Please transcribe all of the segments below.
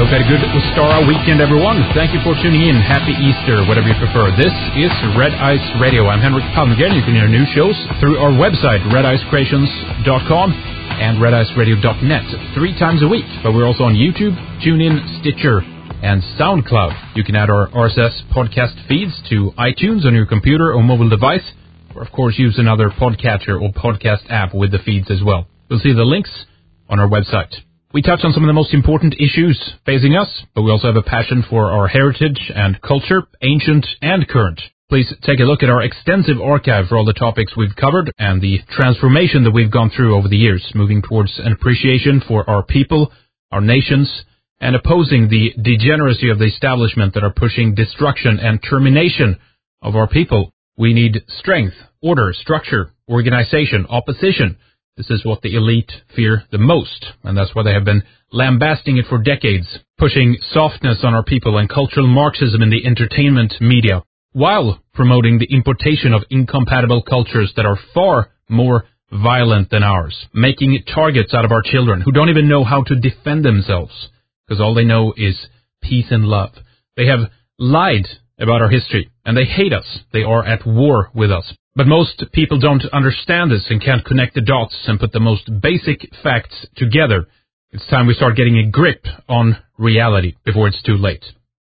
hope you had a good Ostara weekend, everyone. Thank you for tuning in. Happy Easter, whatever you prefer. This is Red Ice Radio. I'm Henrik Palmgren. You can hear new shows through our website, redicecreations.com and rediceradio.net 3 times a week. But we're also on YouTube, TuneIn, Stitcher, and SoundCloud. You can add our RSS podcast feeds to iTunes on your computer or mobile device, or of course use another podcatcher or podcast app with the feeds as well. You'll see the links on our website. We touch on some of the most important issues facing us, but we also have a passion for our heritage and culture, ancient and current. Please take a look at our extensive archive for all the topics we've covered and the transformation that we've gone through over the years, moving towards an appreciation for our people, our nations, and opposing the degeneracy of the establishment that are pushing destruction and termination of our people. We need strength, order, structure, organization, opposition. This is what the elite fear the most, and that's why they have been lambasting it for decades, pushing softness on our people and cultural Marxism in the entertainment media, while promoting the importation of incompatible cultures that are far more violent than ours, making targets out of our children who don't even know how to defend themselves, because all they know is peace and love. They have lied about our history, and they hate us. They are at war with us. But most people don't understand this and can't connect the dots and put the most basic facts together. It's time we start getting a grip on reality before it's too late.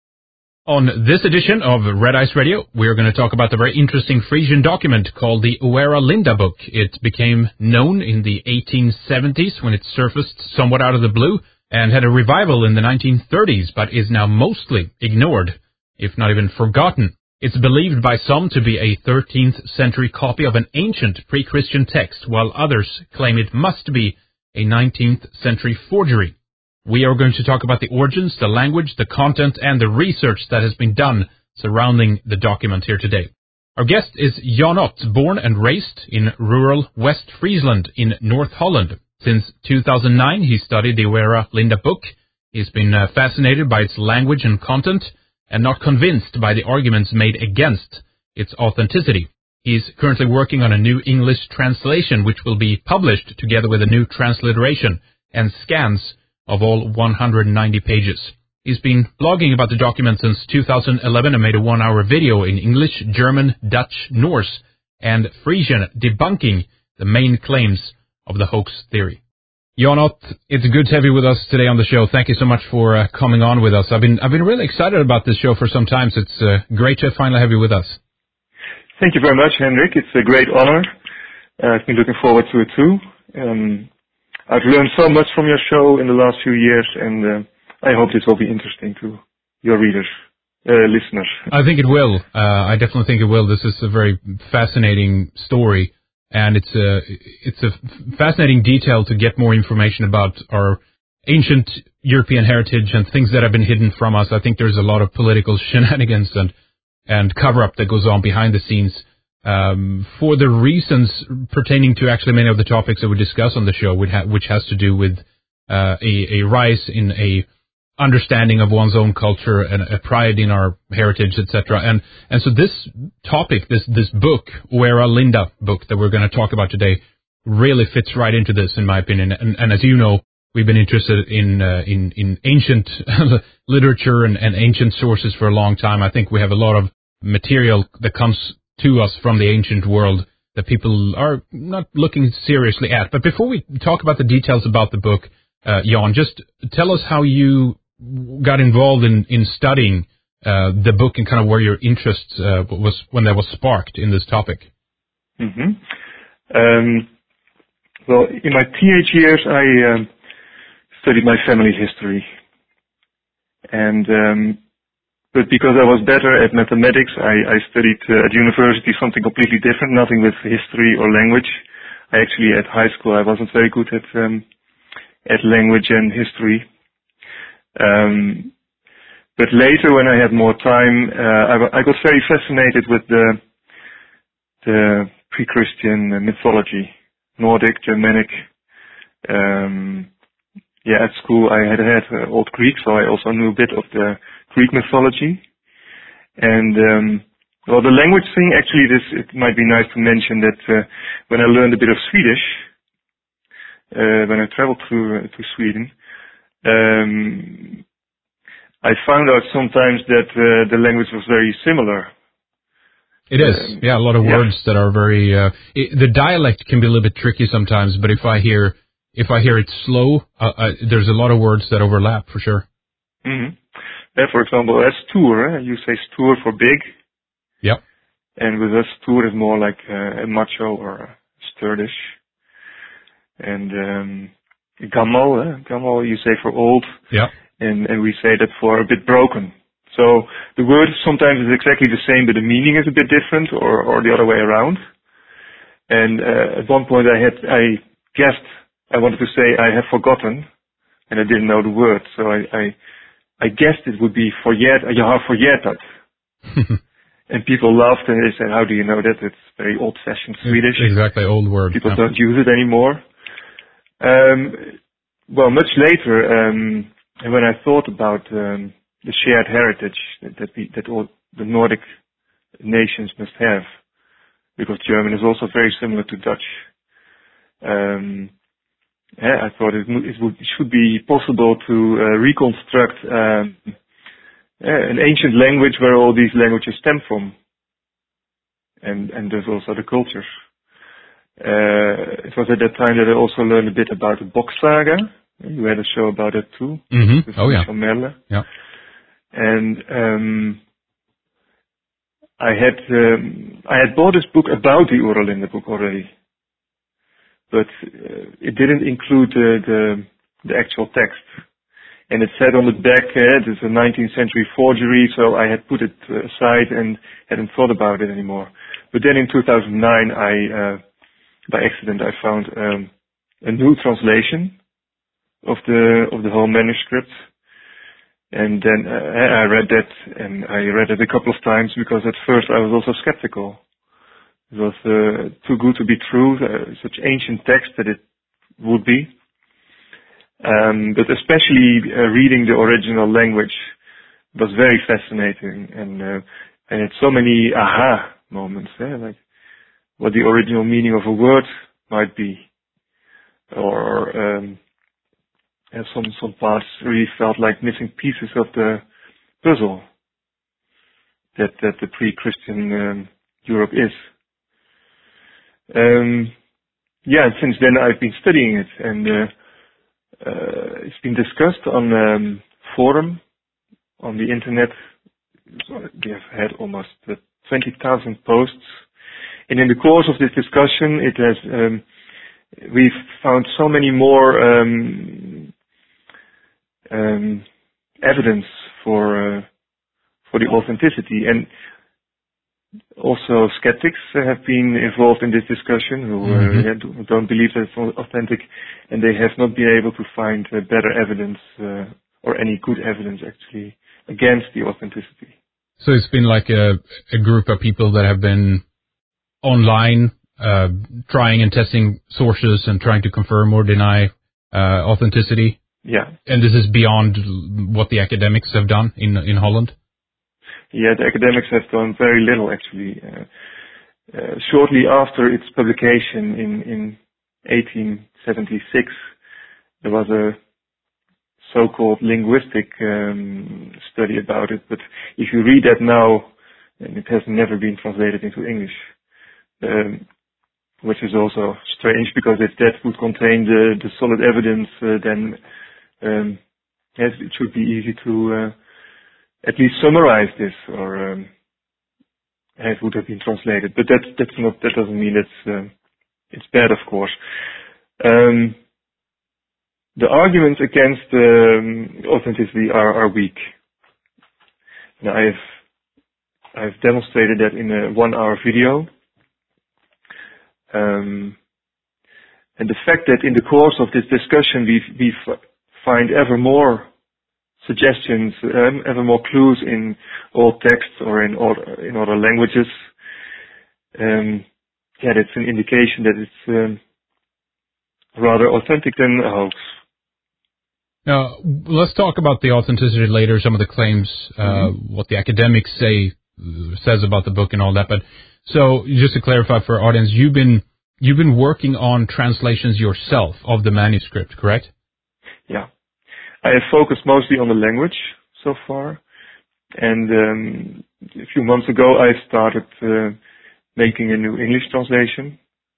On this edition of Red Ice Radio, we're going to talk about the very interesting Frisian document called the Oera Linda Book. It became known in the 1870s when it surfaced somewhat out of the blue and had a revival in the 1930s, but is now mostly ignored, if not even forgotten. It's believed by some to be a 13th century copy of an ancient pre-Christian text, while others claim it must be a 19th century forgery. We are going to talk about the origins, the language, the content, and the research that has been done surrounding the document here today. Our guest is Jan Ott, born and raised in rural West Friesland in North Holland. Since 2009, he studied the Oera Linda Book. He's been fascinated by its language and content, and not convinced by the arguments made against its authenticity. He's currently working on a new English translation, which will be published together with a new transliteration and scans of all 190 pages. He's been blogging about the document since 2011 and made a 1-hour video in English, German, Dutch, Norse, and Frisian debunking the main claims of the hoax theory. Jan Ott, it's good to have you with us today on the show. Thank you so much for coming on with us. I've been really excited about this show for some time, so it's great to finally have you with us. Thank you very much, Henrik. It's a great honor. I've been looking forward to it too. I've learned so much from your show in the last few years, and I hope this will be interesting to your readers, listeners. I think it will. I definitely think it will. This is a very fascinating story. And it's a fascinating detail to get more information about our ancient European heritage and things that have been hidden from us. I think there's a lot of political shenanigans and cover-up that goes on behind the scenes for the reasons pertaining to actually many of the topics that we discuss on the show, which has to do with a rise in a understanding of one's own culture and a pride in our heritage, etc. And so this topic, this book, Oera Linda book that we're going to talk about today, really fits right into this, in my opinion. And as you know, we've been interested in ancient literature and ancient sources for a long time. I think we have a lot of material that comes to us from the ancient world that people are not looking seriously at. But before we talk about the details about the book, Jan, just tell us how you got involved in studying the book and kind of where your interest was when that was sparked in this topic. Mm-hmm. Well, in my teenage years, I studied my family history, and but because I was better at mathematics, I studied at university something completely different, nothing with history or language. I actually at high school I wasn't very good at language and history. But later, when I had more time, I got very fascinated with the pre-Christian mythology, Nordic, Germanic. At school I had Old Greek, so I also knew a bit of the Greek mythology. And well, the language thing, actually, it might be nice to mention that when I learned a bit of Swedish, when I traveled to Sweden, I found out sometimes that the language was very similar. It is, yeah, a lot of words that are very. The dialect can be a little bit tricky sometimes, but if I hear it slow, there's a lot of words that overlap for sure. Mm-hmm. Yeah, for example, as stoer, you say stoer for big. Yep. And with us, stoer is more like a macho or sturdish. And gammal you say for old. Yeah. And we say that for a bit broken. So the word sometimes is exactly the same, but the meaning is a bit different, or the other way around. And at one point I guessed I wanted to say I have forgotten, and I didn't know the word, so I guessed it would be jag har förgätat. And people laughed and they said, "How do you know that? It's very old-fashioned Swedish." Exactly, old word. People don't use it anymore. Well, much later, when I thought about the shared heritage that all the Nordic nations must have, because German is also very similar to Dutch. I thought it should be possible to reconstruct an ancient language where all these languages stem from, and there's also the cultures. It was at that time that I also learned a bit about the Bock Saga. You had a show about it too. Mm-hmm. Oh yeah. Merle. Yeah. And I had bought this book about the Uralinde book already, but it didn't include the actual text. And it said on the back, it's a 19th century forgery, so I had put it aside and hadn't thought about it anymore. But then in 2009, by accident, I found a new translation of the whole manuscript. And then I read that, and I read it a couple of times because at first I was also skeptical. It was too good to be true, such ancient text that it would be. But especially reading the original language was very fascinating, and had so many aha moments, like what the original meaning of a word might be, or some parts really felt like missing pieces of the puzzle that the pre-Christian Europe is. And since then I've been studying it, and it's been discussed on forum on the internet. We have had almost 20,000 posts, and in the course of this discussion, it has we've found so many more evidence for the authenticity, and also skeptics have been involved in this discussion who don't believe that it's authentic, and they have not been able to find better evidence or any good evidence actually against the authenticity. So it's been like a group of people that have been online trying and testing sources and trying to confirm or deny authenticity. Yeah. And this is beyond what the academics have done in Holland? Yeah, the academics have done very little actually. Shortly after its publication in 1876, there was a so-called linguistic study about it, but if you read that now, and it has never been translated into English, which is also strange because if that would contain the solid evidence, then it should be easy to at least summarize this, or it would have been translated. But that doesn't mean it's bad, of course. The arguments against authenticity are weak. Now I've demonstrated that in a 1-hour video. And the fact that in the course of this discussion we find ever more suggestions, ever more clues in old texts or in other languages, that's an indication that it's rather authentic than a hoax. Now, let's talk about the authenticity later, some of the claims, what the academics says about the book and all that. But so just to clarify for our audience, you've been working on translations yourself of the manuscript, correct? Yeah. I have focused mostly on the language, so far. And a few months ago, I started making a new English translation.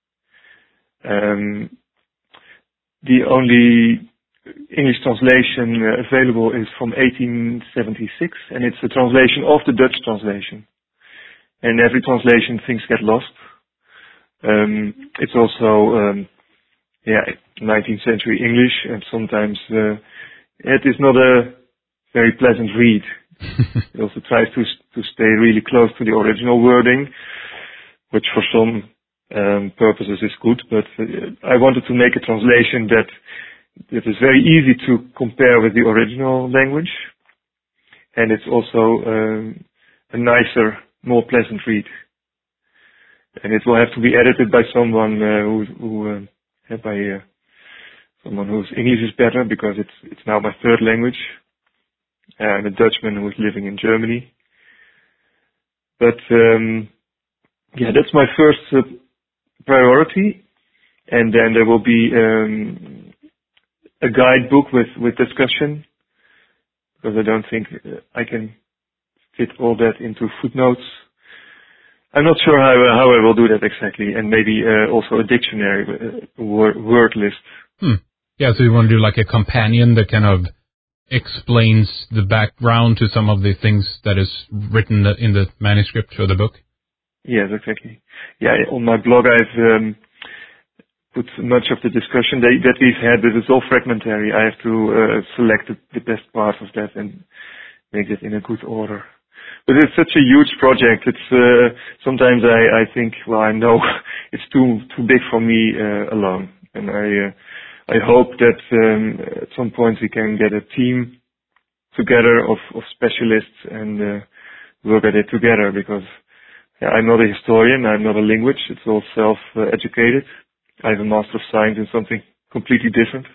The only English translation available is from 1876, and it's a translation of the Dutch translation. And every translation, things get lost. It's also 19th century English, and sometimes it is not a very pleasant read. It also tries to stay really close to the original wording, which for some purposes is good, but I wanted to make a translation that is very easy to compare with the original language, and it's also a nicer, more pleasant read. And it will have to be edited by someone someone whose English is better, because it's now my third language, and a Dutchman who is living in Germany. But that's my first priority, and then there will be a guidebook with discussion, because I don't think I can fit all that into footnotes. I'm not sure how I will do that exactly, and maybe also a dictionary, word list. Yeah, so you want to do like a companion that kind of explains the background to some of the things that is written in the manuscript or the book? Yes, exactly. Yeah, on my blog I've put much of the discussion that we've had, but it's all fragmentary. I have to select the best part of that and make it in a good order. But it's such a huge project. It's sometimes I think, well, I know it's too big for me alone, and I hope that at some point we can get a team together of specialists and work at it together, because I'm not a historian, I'm not a linguist, it's all self-educated. I have a Master of Science in something completely different.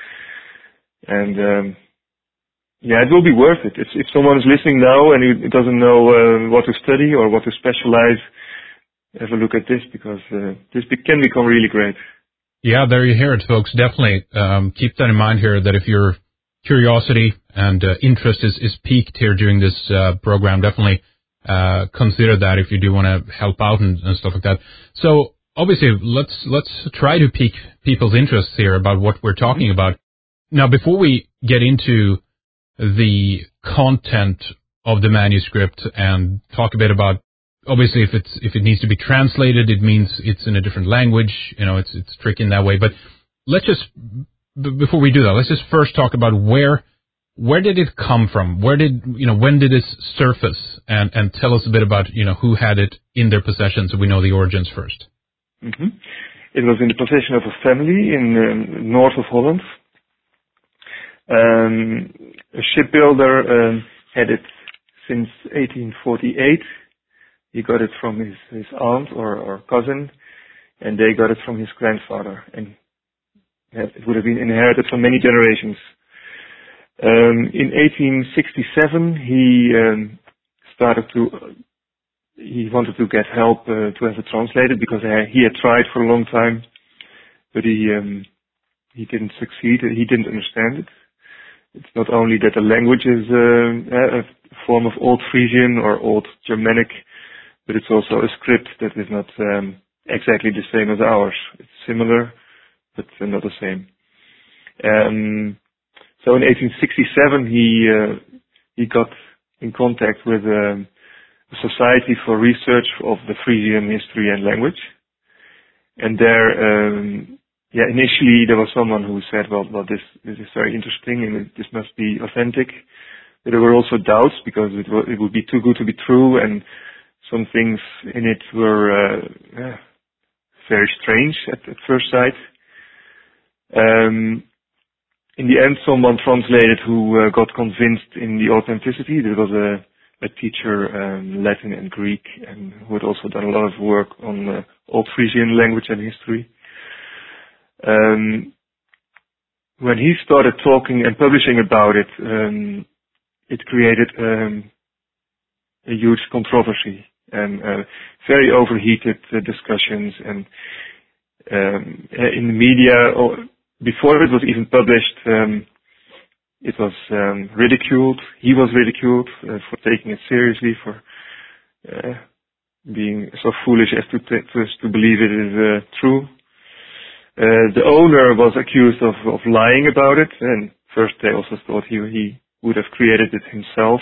And it will be worth it. If someone is listening now and he doesn't know what to study or what to specialize, have a look at this, because this can become really great. Yeah, there you hear it, folks. Definitely keep that in mind here, that if your curiosity and interest is piqued here during this program, definitely consider that if you do want to help out and stuff like that. So obviously, let's try to pique people's interest here about what we're talking about. Now, before we get into the content of the manuscript and talk a bit about, obviously, if it needs to be translated, it means it's in a different language. You know, it's tricky in that way. But let's just, before we do that, let's just first talk about where did it come from? When did this surface? And tell us a bit about, who had it in their possession, so we know the origins first. Mm-hmm. It was in the possession of a family in north of Holland. A shipbuilder had it since 1848. He got it from his aunt or cousin, and they got it from his grandfather, and it would have been inherited for many generations. In 1867, he wanted to get help to have it translated, because he had tried for a long time, but he didn't succeed. He didn't understand it. It's not only that the language is a form of Old Frisian or Old Germanic, but it's also a script that is not exactly the same as ours. It's similar, but not the same. So in 1867, he got in contact with a Society for Research of the Frisian History and Language, and there, initially there was someone who said, well, this is very interesting and this must be authentic. But there were also doubts, because it would be too good to be true, and some things in it were very strange at first sight. In the end, someone translated who got convinced in the authenticity. There was a teacher, Latin and Greek, and who had also done a lot of work on Old Frisian language and history. When he started talking and publishing about it, it created a huge controversy and very overheated discussions. And in the media, before it was even published, it was ridiculed. He was ridiculed for taking it seriously, for being so foolish as to believe it is true. The owner was accused of lying about it, and first they also thought he would have created it himself.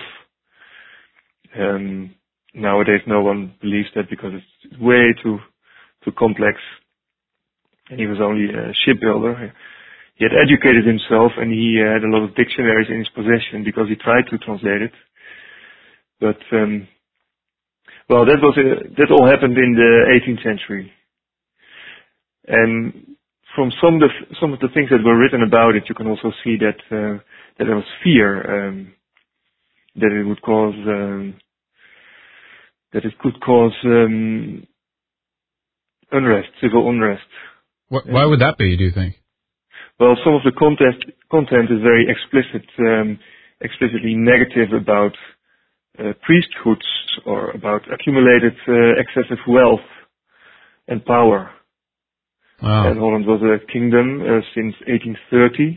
Nowadays no one believes that because it's way too complex. And he was only a shipbuilder. He had educated himself, and he had a lot of dictionaries in his possession because he tried to translate it. But well, that all happened in the 18th century. And from some of the things that were written about it, you can also see that there was fear that it would cause that it could cause unrest, civil unrest. Why would that be, do you think? Well, some of the content is very explicitly negative about priesthoods or about accumulated excessive wealth and power. Wow. And Holland was a kingdom since 1830.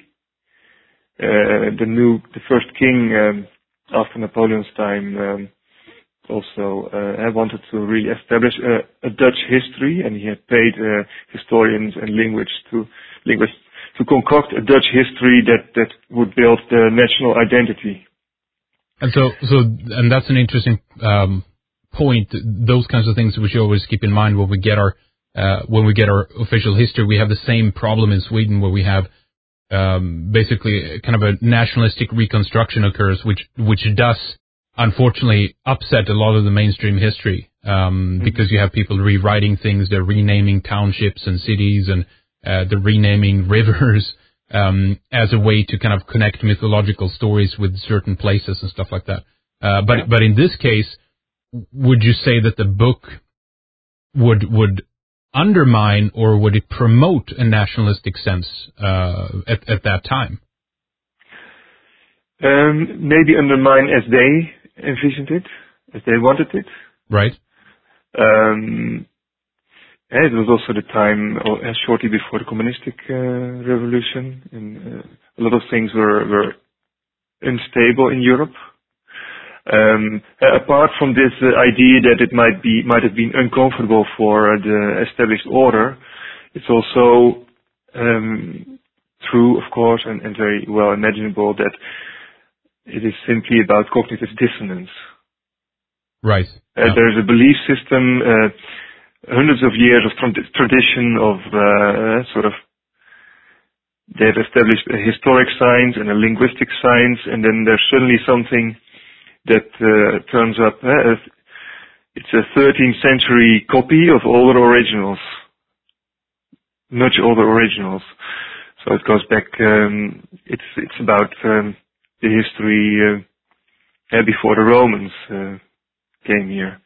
The first king after Napoleon's time also wanted to really establish a Dutch history, and he had paid historians and linguists to concoct a Dutch history that would build the national identity. And and that's an interesting point. Those kinds of things we should always keep in mind when we get our official history. We have the same problem in Sweden where we have basically kind of a nationalistic reconstruction occurs, which does unfortunately upset a lot of the mainstream history because you have people rewriting things. They're renaming townships and cities, and they're renaming rivers as a way to kind of connect mythological stories with certain places and stuff like that. But in this case, would you say that the book would undermine, or would it promote a nationalistic sense at that time? Maybe undermine as they envisioned it, as they wanted it. Right. It was also the time shortly before the communistic revolution, and a lot of things were unstable in Europe. Apart from this idea that it might have been uncomfortable for the established order, it's also true, of course, and very well imaginable that it is simply about cognitive dissonance. Right. There is a belief system, hundreds of years of tradition of they've established a historic science and a linguistic science, and then there's suddenly something that turns up. It's a 13th century copy of older originals, much older originals. So it goes back. It's about the history before the Romans came here.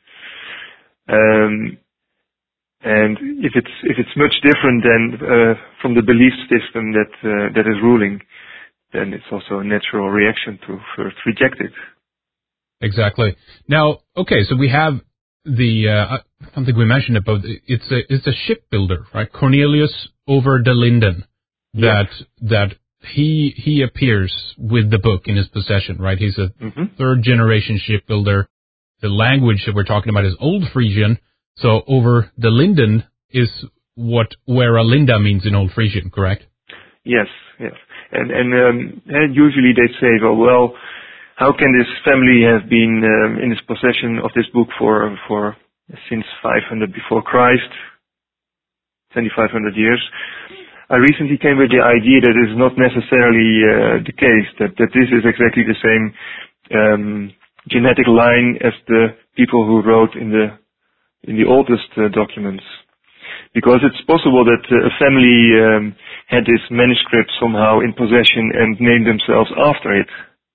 And if it's much different than from the belief system that is ruling, then it's also a natural reaction to first reject it. Exactly. Now, okay, so we have I don't think we mentioned it, but it's a shipbuilder, right? Cornelius over the Linden, that he appears with the book in his possession, right? He's a third generation shipbuilder. The language that we're talking about is Old Frisian. So over the Linden is where a Linda means in Old Frisian, correct? Yes. And usually they say, well, how can this family have been in its possession of this book for since 500 before Christ, 2,500 years? I recently came with the idea that it is not necessarily the case, that this is exactly the same genetic line as the people who wrote in the oldest documents. Because it's possible that a family had this manuscript somehow in possession and named themselves after it.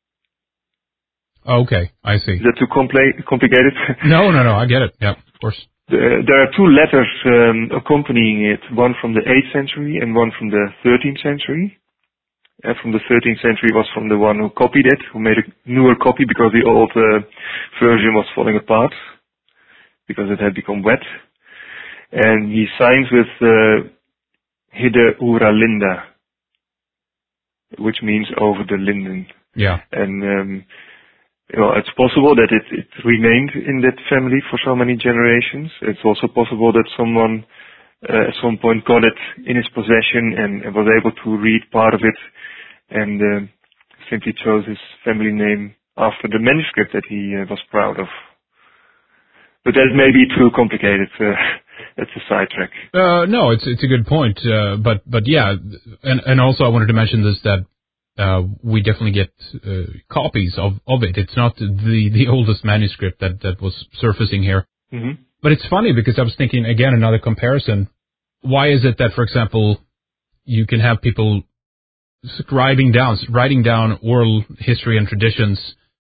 Okay, I see. Is that too complicated? No, I get it. Yeah, of course. There are two letters accompanying it, one from the 8th century and one from the 13th century. From the 13th century was from the one who copied it, who made a newer copy because the old version was falling apart, because it had become wet. And he signs with Hidde Ura Linda, which means over the linden. Yeah. And it's possible that it remained in that family for so many generations. It's also possible that someone at some point got it in his possession and was able to read part of it and simply chose his family name after the manuscript that he was proud of. But that may be too complicated. That's a sidetrack. No, it's a good point. But yeah, and also I wanted to mention this, that we definitely get copies of it. It's not the oldest manuscript that was surfacing here. Mm-hmm. But it's funny because I was thinking, again, another comparison. Why is it that, for example, you can have people writing down oral history and traditions,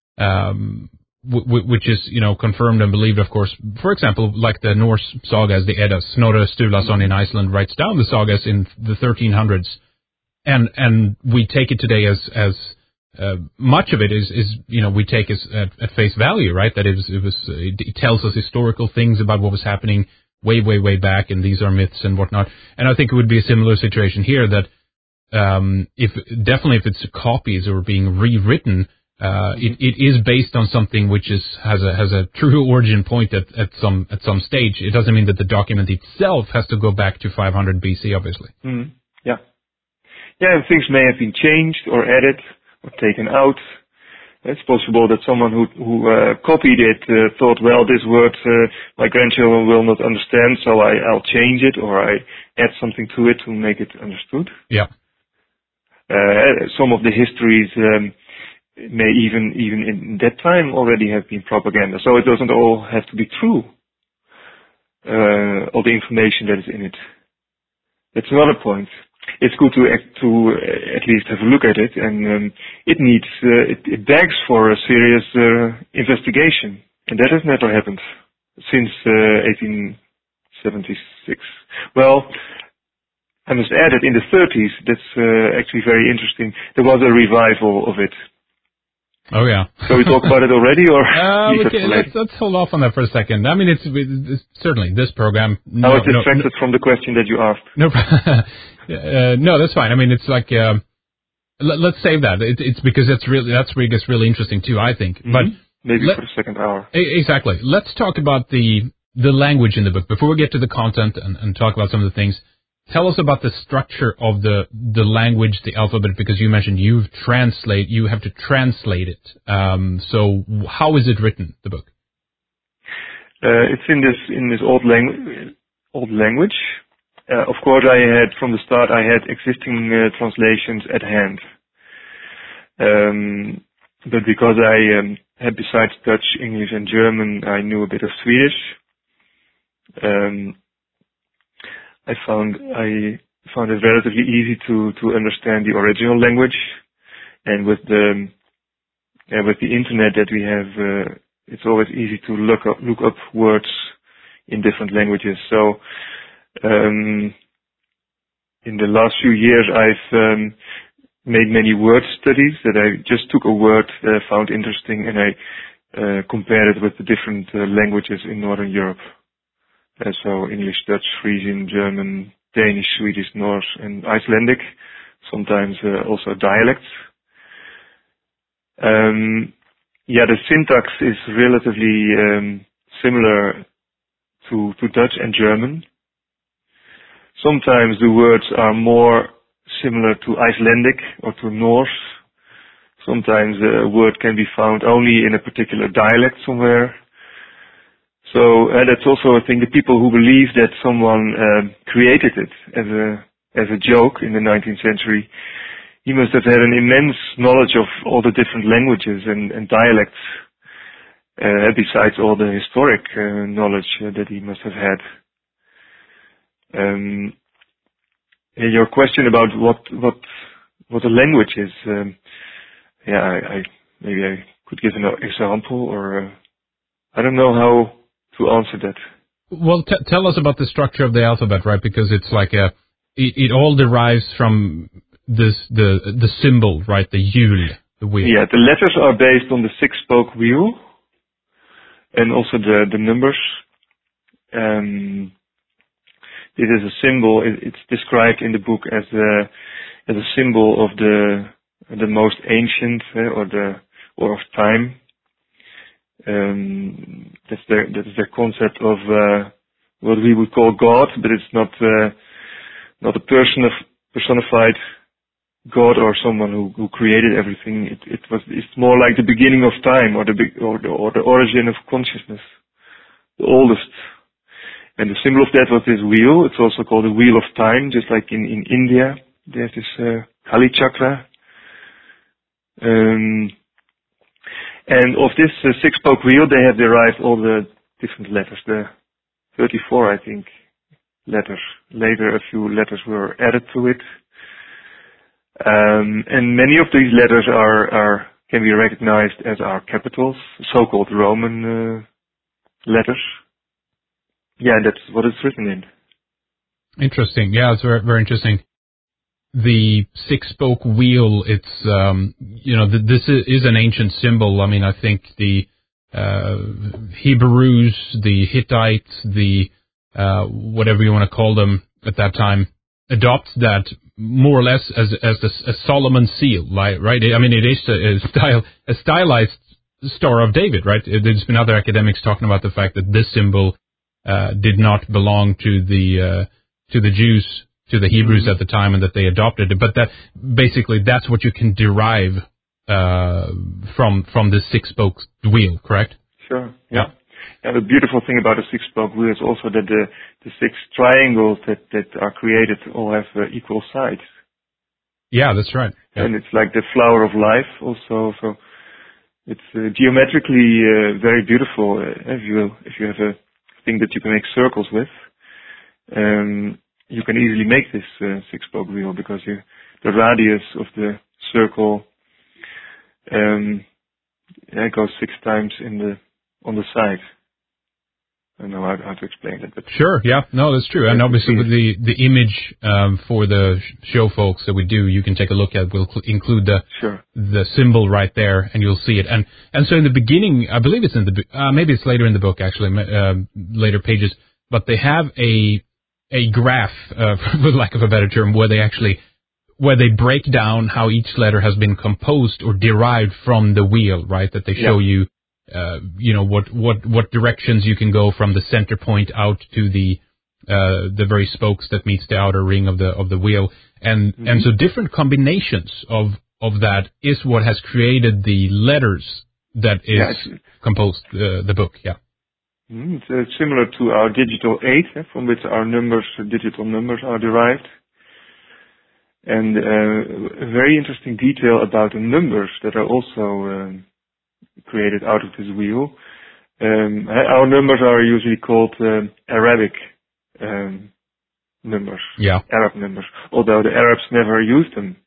which is, confirmed and believed, of course. For example, like the Norse sagas, the Eddas. Snorre Sturlason in Iceland writes down the sagas in the 1300s, and we take it today as much of it is we take as at face value, right? That it tells us historical things about what was happening way back, and these are myths and whatnot. And I think it would be a similar situation here, that if it's copies or being rewritten, it is based on something which has a true origin point at some stage. It doesn't mean that the document itself has to go back to 500 BC, obviously. Mm-hmm. Yeah. Yeah, and things may have been changed or added or taken out. It's possible that someone who copied it thought, well, this word my grandchildren will not understand, so I'll change it, or I add something to it to make it understood. Yeah. Some of the histories may even in that time already have been propaganda, so it doesn't all have to be true. All the information that is in it. That's another point. It's good to at least have a look at it, and it begs for a serious investigation, and that has never happened since 1876. Well, I must add that in the 30s, that's actually very interesting. There was a revival of it. Oh yeah. So we talk about it already, or let's hold off on that for a second. I mean, it's certainly this program. I was distracted from the question that you asked. No, no, that's fine. I mean, it's like let's save that. It's because that's where it gets really interesting too, I think. Mm-hmm. But maybe for the second hour. Exactly. Let's talk about the language in the book before we get to the content and talk about some of the things. Tell us about the structure of the language, the alphabet, because you mentioned you have to translate it. So how is it written, the book? It's in this old language. Of course, from the start, I had existing translations at hand. But because I had, besides Dutch, English, and German, I knew a bit of Swedish. I found it relatively easy to understand the original language, and with the internet that we have, it's always easy to look up words in different languages. So in the last few years, I've made many word studies that I just took a word that I found interesting, and I compared it with the different languages in Northern Europe. So English, Dutch, Frisian, German, Danish, Swedish, Norse, and Icelandic, sometimes also dialects. The syntax is relatively similar to Dutch and German. Sometimes the words are more similar to Icelandic or to Norse. Sometimes a word can be found only in a particular dialect somewhere. So that's also a thing. The people who believe that someone created it as a joke in the 19th century, he must have had an immense knowledge of all the different languages and dialects, besides all the historic knowledge that he must have had. Your question about what a language is, maybe I could give an example, or I don't know how to answer that. Well, tell us about the structure of the alphabet, right? Because it's like it all derives from the symbol, right? The hjul, the wheel. Yeah, the letters are based on the 6-spoke wheel, and also the numbers. It is a symbol. It's described in the book as a symbol of the most ancient or of time. That's their concept of what we would call God, but it's not a personified God or someone who created everything. It's more like the beginning of time, or the origin of consciousness, the oldest. And the symbol of that was this wheel. It's also called the wheel of time, just like in India. They have this Kali chakra. And of this six-spoke wheel, they have derived all the different letters, the 34, I think, letters. Later, a few letters were added to it. And many of these letters can be recognized as our capitals, so-called Roman letters. Yeah, that's what it's written in. Interesting. Yeah, it's very, very interesting. The six-spoke wheel, it's, this is an ancient symbol. I mean, I think the Hebrews, the Hittites, the whatever you want to call them at that time, adopt that more or less as a Solomon seal, right? I mean, it is a stylized Star of David, right? There's been other academics talking about the fact that this symbol did not belong to the Jews, to the Hebrews at the time, and that they adopted it. But that's what you can derive from this six-spoke wheel, correct? Sure. Yeah. And the beautiful thing about a six-spoke wheel is also that the six triangles that are created all have equal sides. Yeah, that's right. Yeah. And it's like the flower of life also. So it's geometrically very beautiful. If you have a thing that you can make circles with, you can easily make this six-spoke wheel, because the radius of the circle goes 6 times on the side. I don't know how to explain it, but sure, yeah, no, that's true. And obviously, with the image for the show folks that we do, you can take a look at. We'll include the symbol right there, and you'll see it. And so in the beginning, I believe it's in maybe it's later in the book, actually, later pages. But they have a graph, for lack of a better term, where they break down how each letter has been composed or derived from the wheel, right? That they show you. What directions you can go from the center point out to the very spokes that meets the outer ring of the wheel, and so different combinations of that is what has created the letters that is composed the book. Yeah, it's similar to our digital 8, from which our digital numbers are derived. And a very interesting detail about the numbers that are also created out of this wheel. Our numbers are usually called Arabic numbers, Arab numbers, although the Arabs never used them.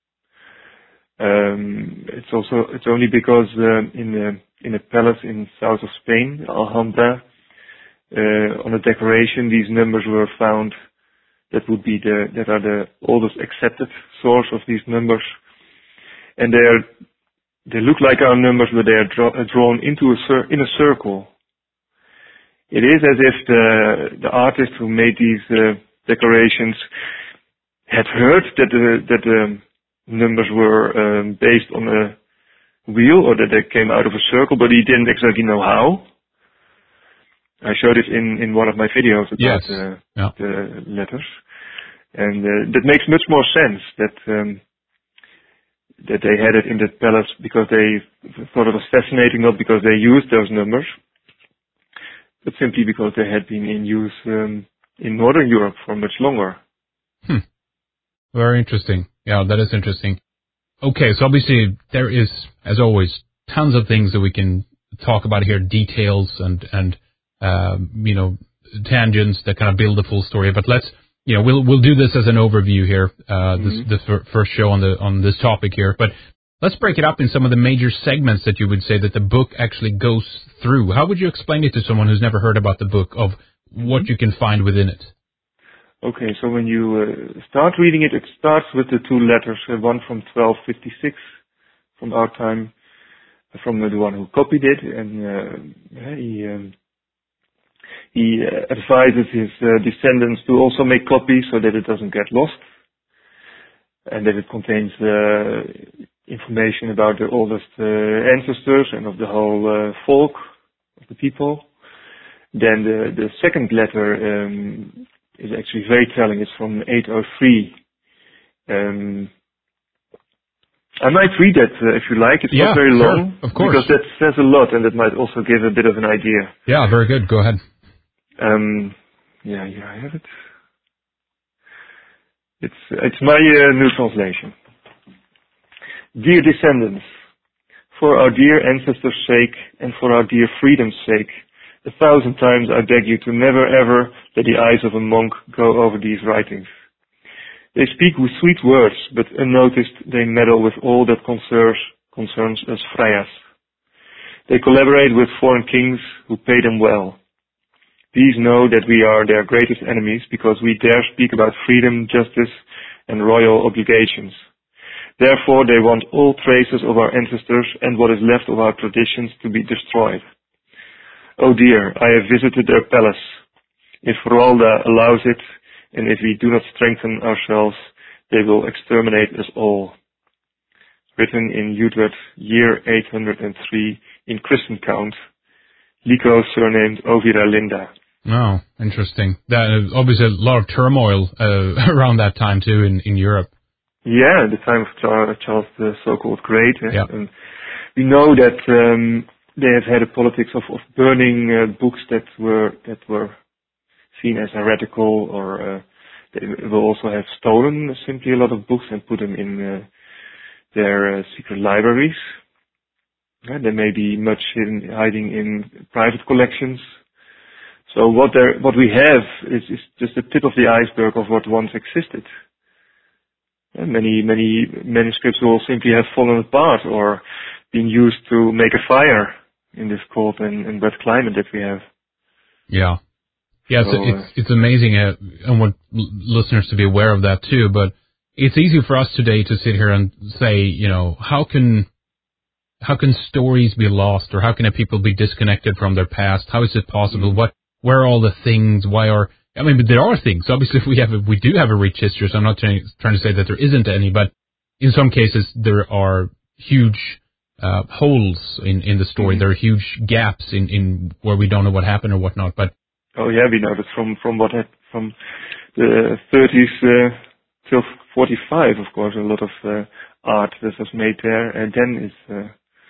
It's only because in a palace in south of Spain, Alhambra, on a decoration, these numbers were found. That are the oldest accepted source of these numbers, and they look like our numbers, but they are drawn in a circle. It is as if the artist who made these decorations had heard that the numbers were based on a wheel, or that they came out of a circle, but he didn't exactly know how. I showed it in one of my videos about the letters, and that makes much more sense that they had it in the palace because they thought it was fascinating, not because they used those numbers, but simply because they had been in use in Northern Europe for much longer. Very interesting. Yeah, that is interesting. Okay, so obviously there is, as always, tons of things that we can talk about here, details and tangents that kind of build the full story. But we'll do this as an overview here, this first show on this topic here. But let's break it up in some of the major segments that you would say that the book actually goes through. How would you explain it to someone who's never heard about the book, of what you can find within it? Okay, so when you start reading it, it starts with the 2 letters, one from 1256 from our time, from the one who copied it, and he advises his descendants to also make copies so that it doesn't get lost. and that it contains information about the oldest ancestors and of the whole folk of the people. Then the second letter is actually very telling. It's from 803. I might read that if you like. It's not very long, of course, because that says a lot, and that might also give a bit of an idea. Yeah, very good. Go ahead. Yeah, here I have it. It's my new translation. Dear descendants, for our dear ancestors' sake and for our dear freedom's sake, 1,000 times I beg you to never ever let the eyes of a monk go over these writings. They speak with sweet words, but unnoticed they meddle with all that concerns us Freyas. They collaborate with foreign kings who pay them well. These know that we are their greatest enemies because we dare speak about freedom, justice, and royal obligations. Therefore, they want all traces of our ancestors and what is left of our traditions to be destroyed. Oh dear, I have visited their palace. If Roalda allows it, and if we do not strengthen ourselves, they will exterminate us all. Written in Utrecht, year 803, in Christian count, Lico surnamed Ovira Linda. Oh, interesting. That obviously a lot of turmoil around that time too in Europe. Yeah, the time of Charles the so-called Great. Yeah. And we know that they have had a politics of burning books that were seen as heretical, or they will also have stolen simply a lot of books and put them in their secret libraries. There may be much hiding in private collections. So what we have is just the tip of the iceberg of what once existed. Many manuscripts will simply have fallen apart or been used to make a fire in this cold and wet climate that we have. Yeah. Yeah, so it's amazing. I want listeners to be aware of that too, but it's easy for us today to sit here and say, how can stories be lost, or how can people be disconnected from their past? How is it possible? Where are all the things? But there are things. Obviously, we do have a rich history, so I'm not trying to say that there isn't any, but in some cases there are huge holes in the story. There are huge gaps in where we don't know what happened or whatnot. But we know that from the 30s till 45, of course, a lot of art that was made there, and then is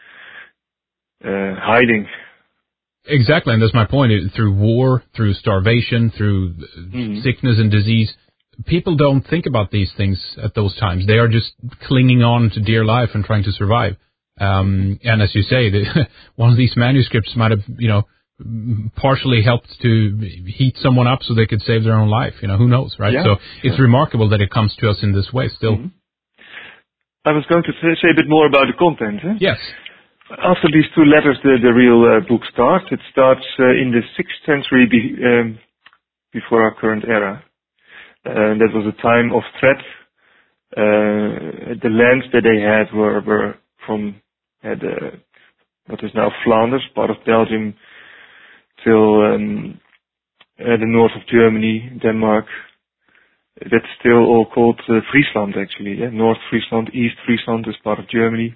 hiding. Exactly, and that's my point. Through war, through starvation, through sickness and disease, people don't think about these things at those times. They are just clinging on to dear life and trying to survive. And as you say, one of these manuscripts might have, partially helped to heat someone up so they could save their own life. Who knows, right? Yeah, so it's remarkable that it comes to us in this way still. I was going to say a bit more about the content. Yes. After these two letters, the real book starts. It starts in the 6th century before our current era. That was a time of threat. The lands that they had were from what is now Flanders, part of Belgium, till the north of Germany, Denmark. That's still all called Friesland, actually. North Friesland, East Friesland is part of Germany.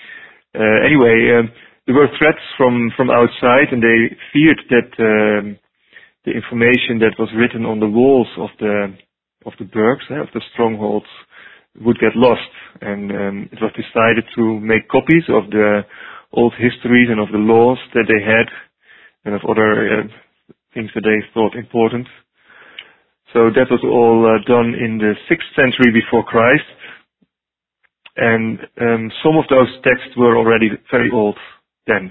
There were threats from outside, and they feared that the information that was written on the walls of the burgs, of the strongholds, would get lost. And it was decided to make copies of the old histories and of the laws that they had, and of other things that they thought important. So that was all done in the 6th century before Christ. And some of those texts were already very old then.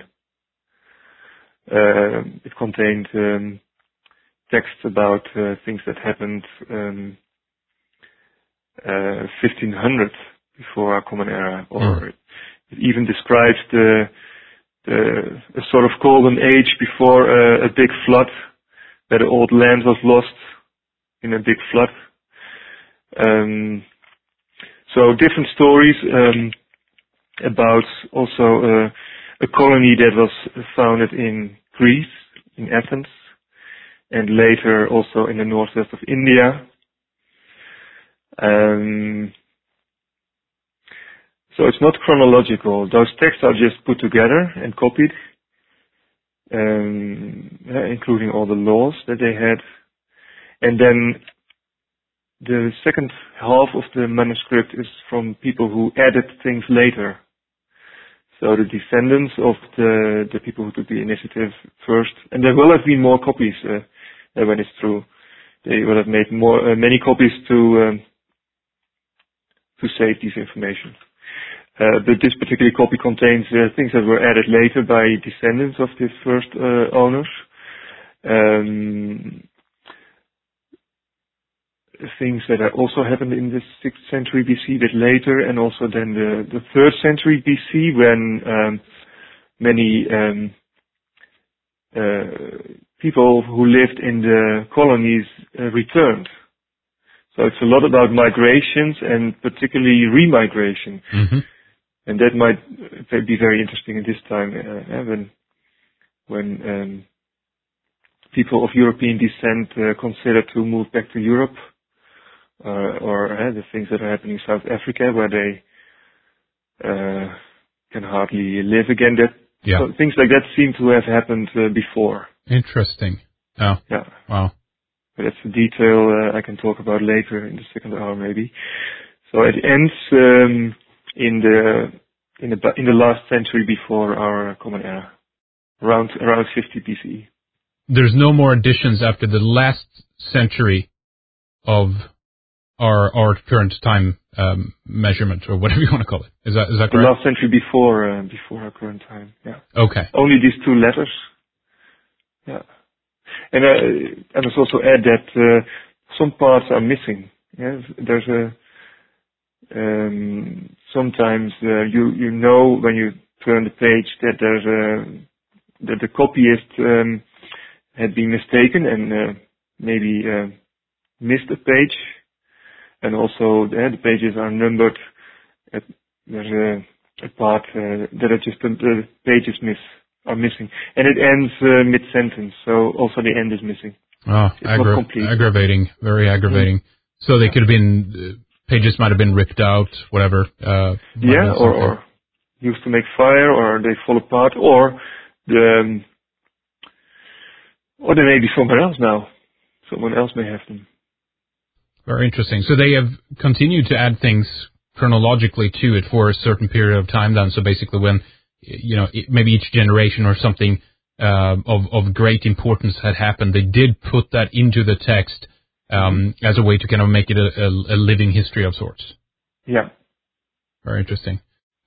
It contained texts about things that happened 1500 before our Common Era, or it even describes a sort of golden age before a big flood, where the old land was lost in a big flood. So different stories about also a colony that was founded in Greece, in Athens, and later also in the northwest of India. So it's not chronological. Those texts are just put together and copied, including all the laws that they had. And then the second half of the manuscript is from people who added things later. So the descendants of the people who took the initiative first, and there will have been more copies when it's true. They will have made many copies to save this information. But this particular copy contains things that were added later by descendants of the first owners. Things that also happened in the 6th century BC, a bit later, and also then the 3rd century BC, when many people who lived in the colonies returned. So it's a lot about migrations and particularly remigration. Mm-hmm. And that might be very interesting at this time, when people of European descent consider to move back to Europe, or the things that are happening in South Africa, where they can hardly live again. So things like that seem to have happened before. Interesting. Oh. Yeah. Wow. But that's a detail I can talk about later in the second hour, maybe. So it ends in the last century before our Common Era, around 50 BCE. There's no more additions after the last century of our current time measurement, or whatever you want to call it. Is that correct? The last century before our current time. Yeah. Okay. Only these two letters. Yeah. And I must also add that some parts are missing. Yeah. There's sometimes you know when you turn the page that that the copyist had been mistaken and maybe missed a page. And also the pages are numbered. There's a part that are just the pages are missing, and it ends mid-sentence. So also the end is missing. Oh, it's not complete. Aggravating, very aggravating. So they could have been pages might have been ripped out, whatever. Or used to make fire, or they fall apart, or they may be somewhere else now. Someone else may have them. Very interesting. So they have continued to add things chronologically to it for a certain period of time then. So basically when, maybe each generation or something of great importance had happened, they did put that into the text as a way to kind of make it a living history of sorts. Yeah. Very interesting.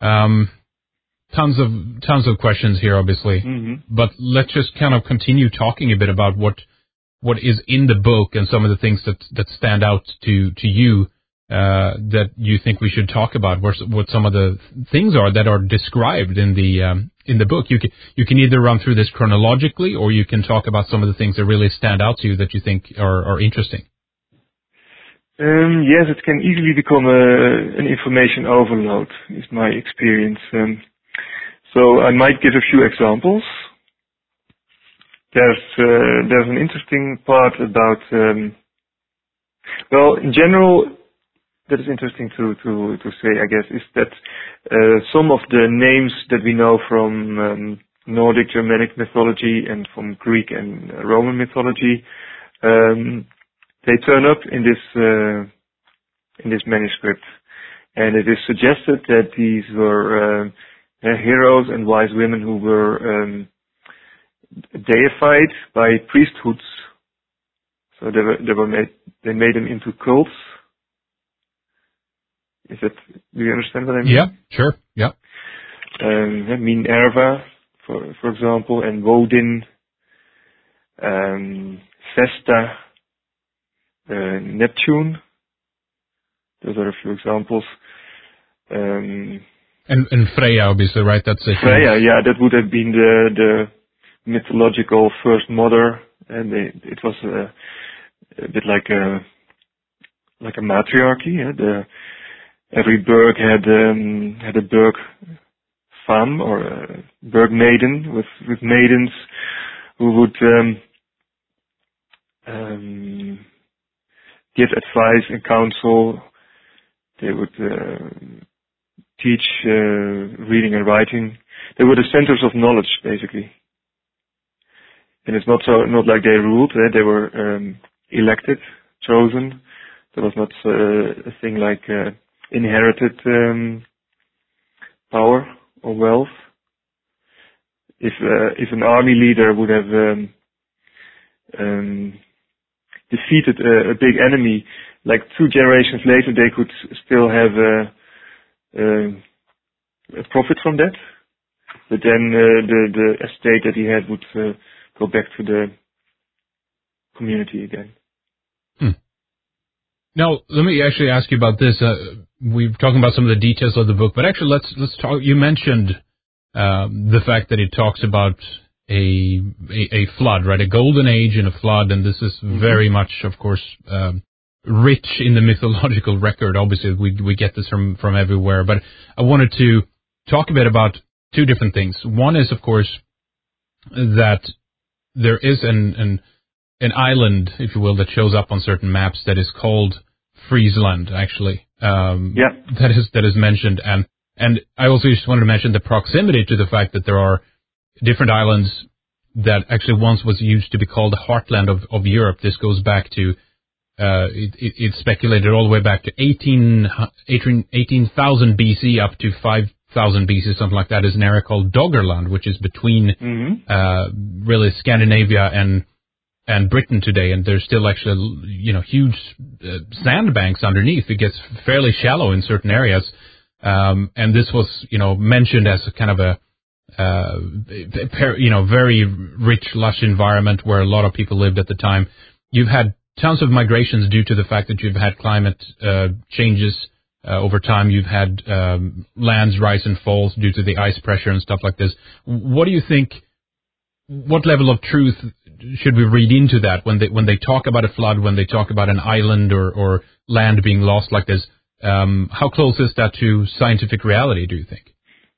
Tons of questions here, obviously. Mm-hmm. But let's just kind of continue talking a bit about what is in the book and some of the things that stand out to you that you think we should talk about. What some of the things are that are described in the book. You can either run through this chronologically, or you can talk about some of the things that really stand out to you that you think are interesting. Yes, it can easily become an information overload, is my experience. So I might give a few examples. There's an interesting part about, in general, that is interesting to say, I guess, is that some of the names that we know from Nordic Germanic mythology and from Greek and Roman mythology, they turn up in this manuscript, and it is suggested that these were heroes and wise women who were deified by priesthoods. So they made them into cults. Do you understand what I mean? Yeah, sure. Yeah. Minerva, for example, and Woden, Vesta, Neptune. Those are a few examples. And Freya, obviously, right? That's a Freya. Yeah, that would have been the mythological first mother, and it was a bit like a matriarchy. Yeah? Every burg had a burg femme, or a burg maiden with maidens who would give advice and counsel. They would teach reading and writing. They were the centers of knowledge, basically. And it's not like they ruled. They were elected, chosen. There was not a thing like inherited power or wealth. If an army leader would have defeated a big enemy, like 2 generations later, they could still have a profit from that. But then the estate that he had would go back to the community again. Now, let me actually ask you about this. We're talking about some of the details of the book, but actually, let's talk. You mentioned the fact that it talks about a flood, right? A golden age and a flood, and this is very much, of course, rich in the mythological record. Obviously, we get this from everywhere. But I wanted to talk a bit about 2 different things. One is, of course, that there is an island, if you will, that shows up on certain maps that is called Friesland, actually. That is mentioned, and I also just wanted to mention the proximity to the fact that there are different islands that actually once was used to be called the heartland of Europe. This goes back to it's speculated all the way back to 18,000 BC up to 5,000 BC, something like that, is an area called Doggerland, which is between really Scandinavia and Britain today, and there's still actually, huge sandbanks underneath. It gets fairly shallow in certain areas, and this was, mentioned as a kind of a, very rich, lush environment where a lot of people lived at the time. You've had tons of migrations due to the fact that you've had climate changes over time. You've had lands rise and falls due to the ice pressure and stuff like this. What do you think? What level of truth should we read into that when they talk about a flood, when they talk about an island or land being lost like this? How close is that to scientific reality, do you think?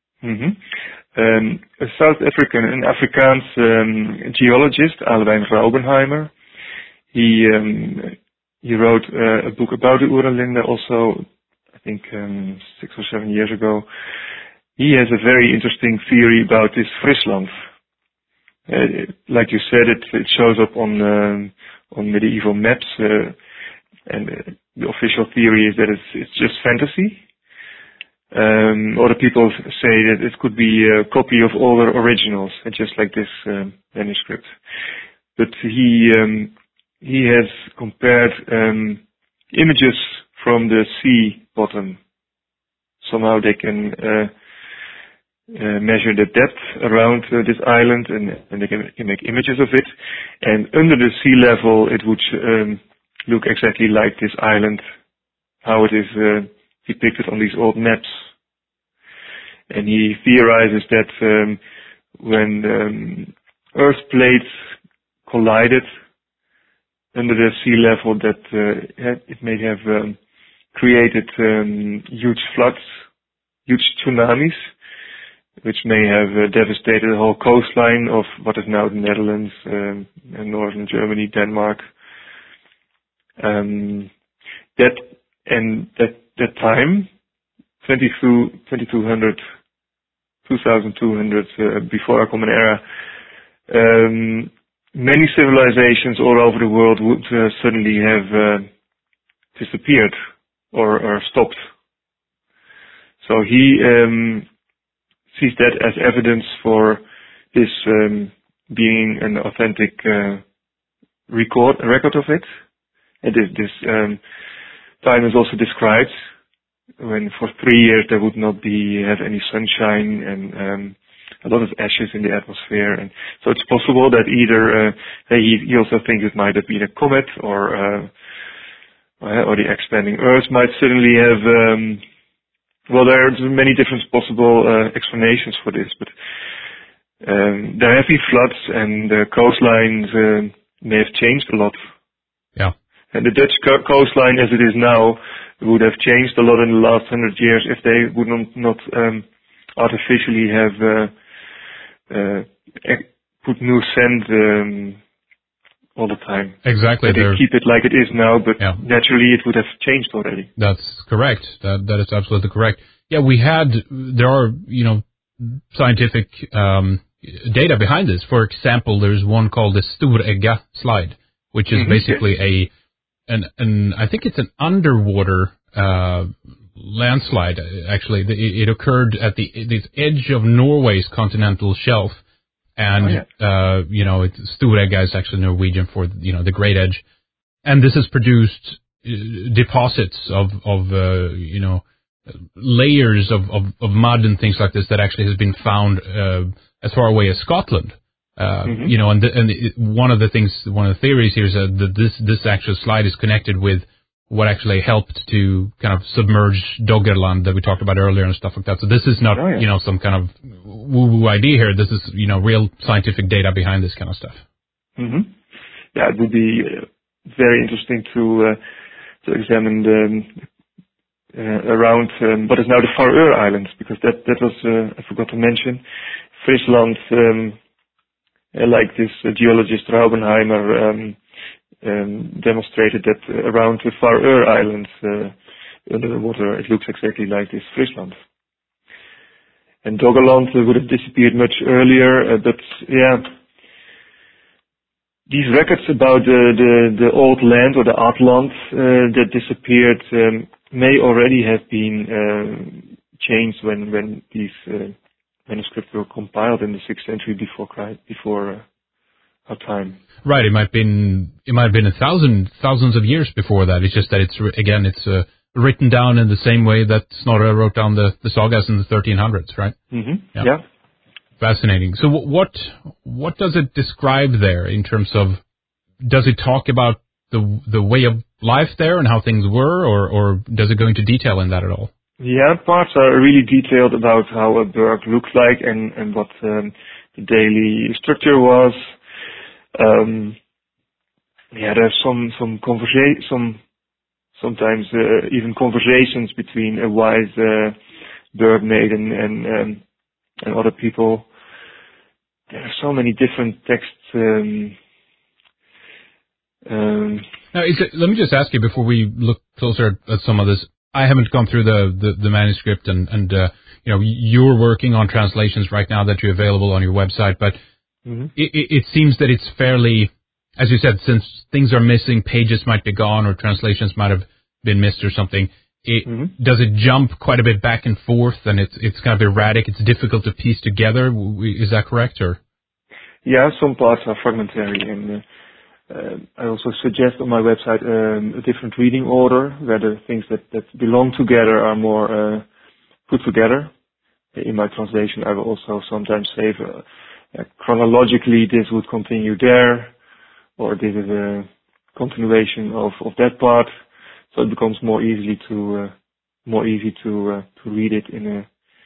A South African, an Afrikaans geologist, Alwyn Raubenheimer, he wrote a book about the Oerlinde also, I think 6 or 7 years ago. He has a very interesting theory about this Friesland. Like you said, it shows up on medieval maps, and the official theory is that it's just fantasy. Other people say that it could be a copy of all the originals, just like this manuscript. But he has compared images from the sea bottom. Somehow they can measure the depth around this island, and they can make images of it. And under the sea level, it would look exactly like this island, how it is depicted on these old maps. And he theorizes that when Earth plates collided under the sea level, that it may have created huge floods, huge tsunamis, which may have devastated the whole coastline of what is now the Netherlands, and northern Germany, Denmark. That time, 2200 before our common era, many civilizations all over the world would suddenly have disappeared or stopped. So he sees that as evidence for this being an authentic record of it. And this time is also described when for 3 years there would not have any sunshine and a lot of ashes in the atmosphere. And so it's possible that either he also thinks it might have been a comet or the expanding Earth might suddenly have. Well, there are many different possible explanations for this, but there have been floods and the coastlines may have changed a lot. Yeah. And the Dutch coastline as it is now would have changed a lot in the last 100 years if they would not artificially have put new sand all the time. Exactly. They keep it like it is now, but naturally it would have changed already. That's correct. That is absolutely correct. Yeah, there are, scientific data behind this. For example, there's one called the Storegga slide, which is basically I think it's an underwater landslide. Actually, it occurred at this edge of Norway's continental shelf, and Storegga is actually Norwegian for the Great Edge, and this has produced deposits of layers of mud and things like this that actually has been found as far away as Scotland. One of the theories here is that this actual slide is connected with what actually helped to kind of submerge Doggerland that we talked about earlier and stuff like that. So this is not some kind of woo-woo idea here. This is real scientific data behind this kind of stuff. Mm-hmm. Yeah, it would be very interesting to examine around what is now the Faroe Islands, because that was I forgot to mention, Friesland. Like this geologist Raubenheimer demonstrated that around the Faroe Islands under the water it looks exactly like this Friesland. And Doggerland would have disappeared much earlier, but yeah, these records about the old land or the Atlant that disappeared may already have been changed when these manuscripts were compiled in the 6th century before our time. Right. It might have been thousands of years before that. It's just that it's written down in the same way that Snorre wrote down the sagas in the 1300s, right? Mm-hmm. Yeah. Fascinating. So what does it describe there in terms of? Does it talk about the way of life there and how things were, or does it go into detail in that at all? Yeah, parts are really detailed about how a burg looks like and what the daily structure was. There's sometimes even conversations between a wise burg maiden and other people. There are so many different texts. Now, let me just ask you before we look closer at some of this. I haven't gone through the manuscript, and you're working on translations right now that are available on your website. But it seems that it's fairly, as you said, since things are missing, pages might be gone, or translations might have been missed or something. Does it jump quite a bit back and forth, and it's kind of erratic? It's difficult to piece together. Is that correct, or? Yeah, some parts are fragmentary, and I also suggest on my website a different reading order, where the things that belong together are more put together. In my translation, I will also sometimes say chronologically this would continue there, or this is a continuation of that part, so it becomes more easy to read it in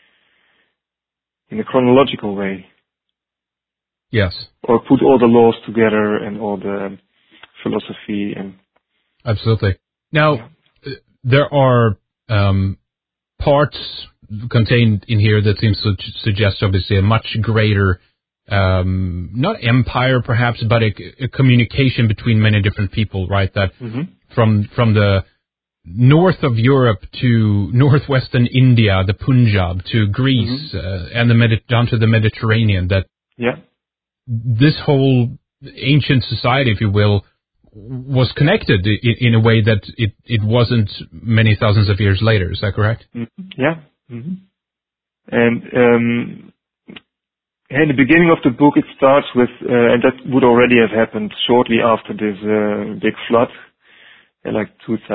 a chronological way. Yes. Or put all the laws together and all the philosophy and. Absolutely. Now, there are parts contained in here that seems to suggest obviously a much greater, not empire perhaps, but a communication between many different people, right? That from the north of Europe to northwestern India, the Punjab, to Greece, and down to the Mediterranean, that. Yeah. This whole ancient society, if you will, was connected in a way that it wasn't many thousands of years later. Is that correct? Yeah. Mm-hmm. And in the beginning of the book, it starts with, and that would already have happened shortly after this big flood, like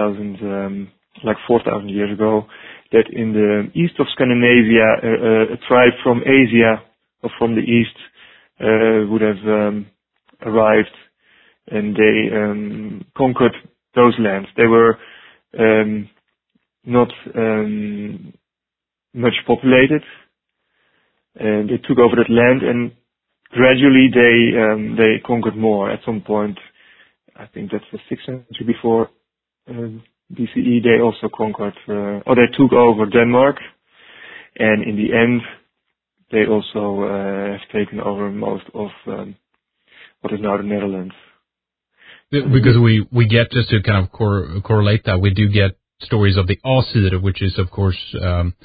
4,000 years ago, that in the east of Scandinavia, a tribe from Asia or from the east would have arrived, and they conquered those lands. They were not much populated, and they took over that land, and gradually they conquered more. At some point, I think that's the 6th century before BCE, they also conquered, or they took over Denmark, and in the end, they also have taken over most of what is now the Netherlands. Because we get, just to kind of correlate that, we do get stories of the Aesir, which is of course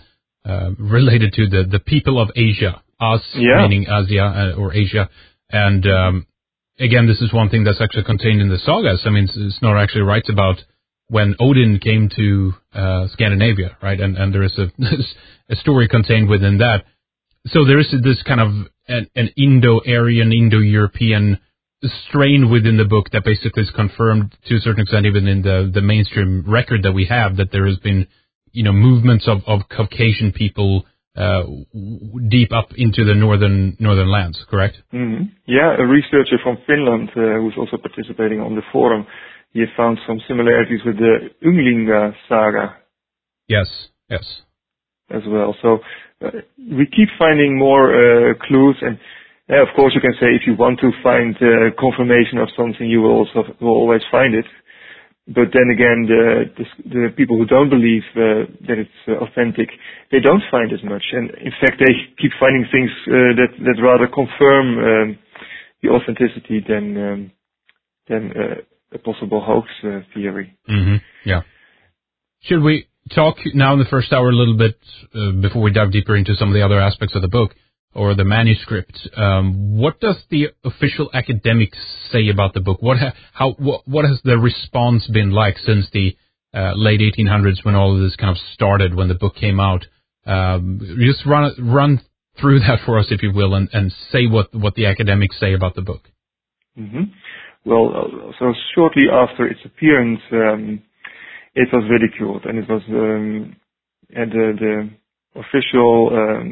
related to the people of Asia, meaning Asia or Asia. And again, this is one thing that's actually contained in the sagas. I mean, Snorri actually writes about when Odin came to Scandinavia, right? And there is a story contained within that. So there is this kind of an Indo-Aryan, Indo-European strain within the book that basically is confirmed to a certain extent even in the mainstream record that we have, that there has been, movements of Caucasian people deep up into the northern lands, correct? Mm-hmm. Yeah, a researcher from Finland who's also participating on the forum, he has found some similarities with the Ynglinga saga. Yes. As well. So we keep finding more clues, and of course you can say if you want to find confirmation of something, you will always find it. But then again, the people who don't believe that it's authentic, they don't find as much, and in fact they keep finding things that rather confirm the authenticity than a possible hoax theory. Mm-hmm. Yeah. Should we talk now in the first hour a little bit before we dive deeper into some of the other aspects of the book or the manuscript? What does the official academics say about the book? What has the response been like since the late 1800s when all of this kind of started, when the book came out? Just run through that for us, if you will, and say what the academics say about the book. Mm-hmm. Well, so shortly after its appearance, it was ridiculed, and it was the official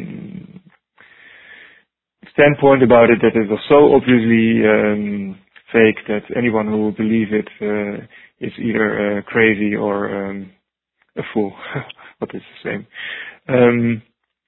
standpoint about it that it was so obviously fake that anyone who will believe it is either crazy or a fool. But it's the same.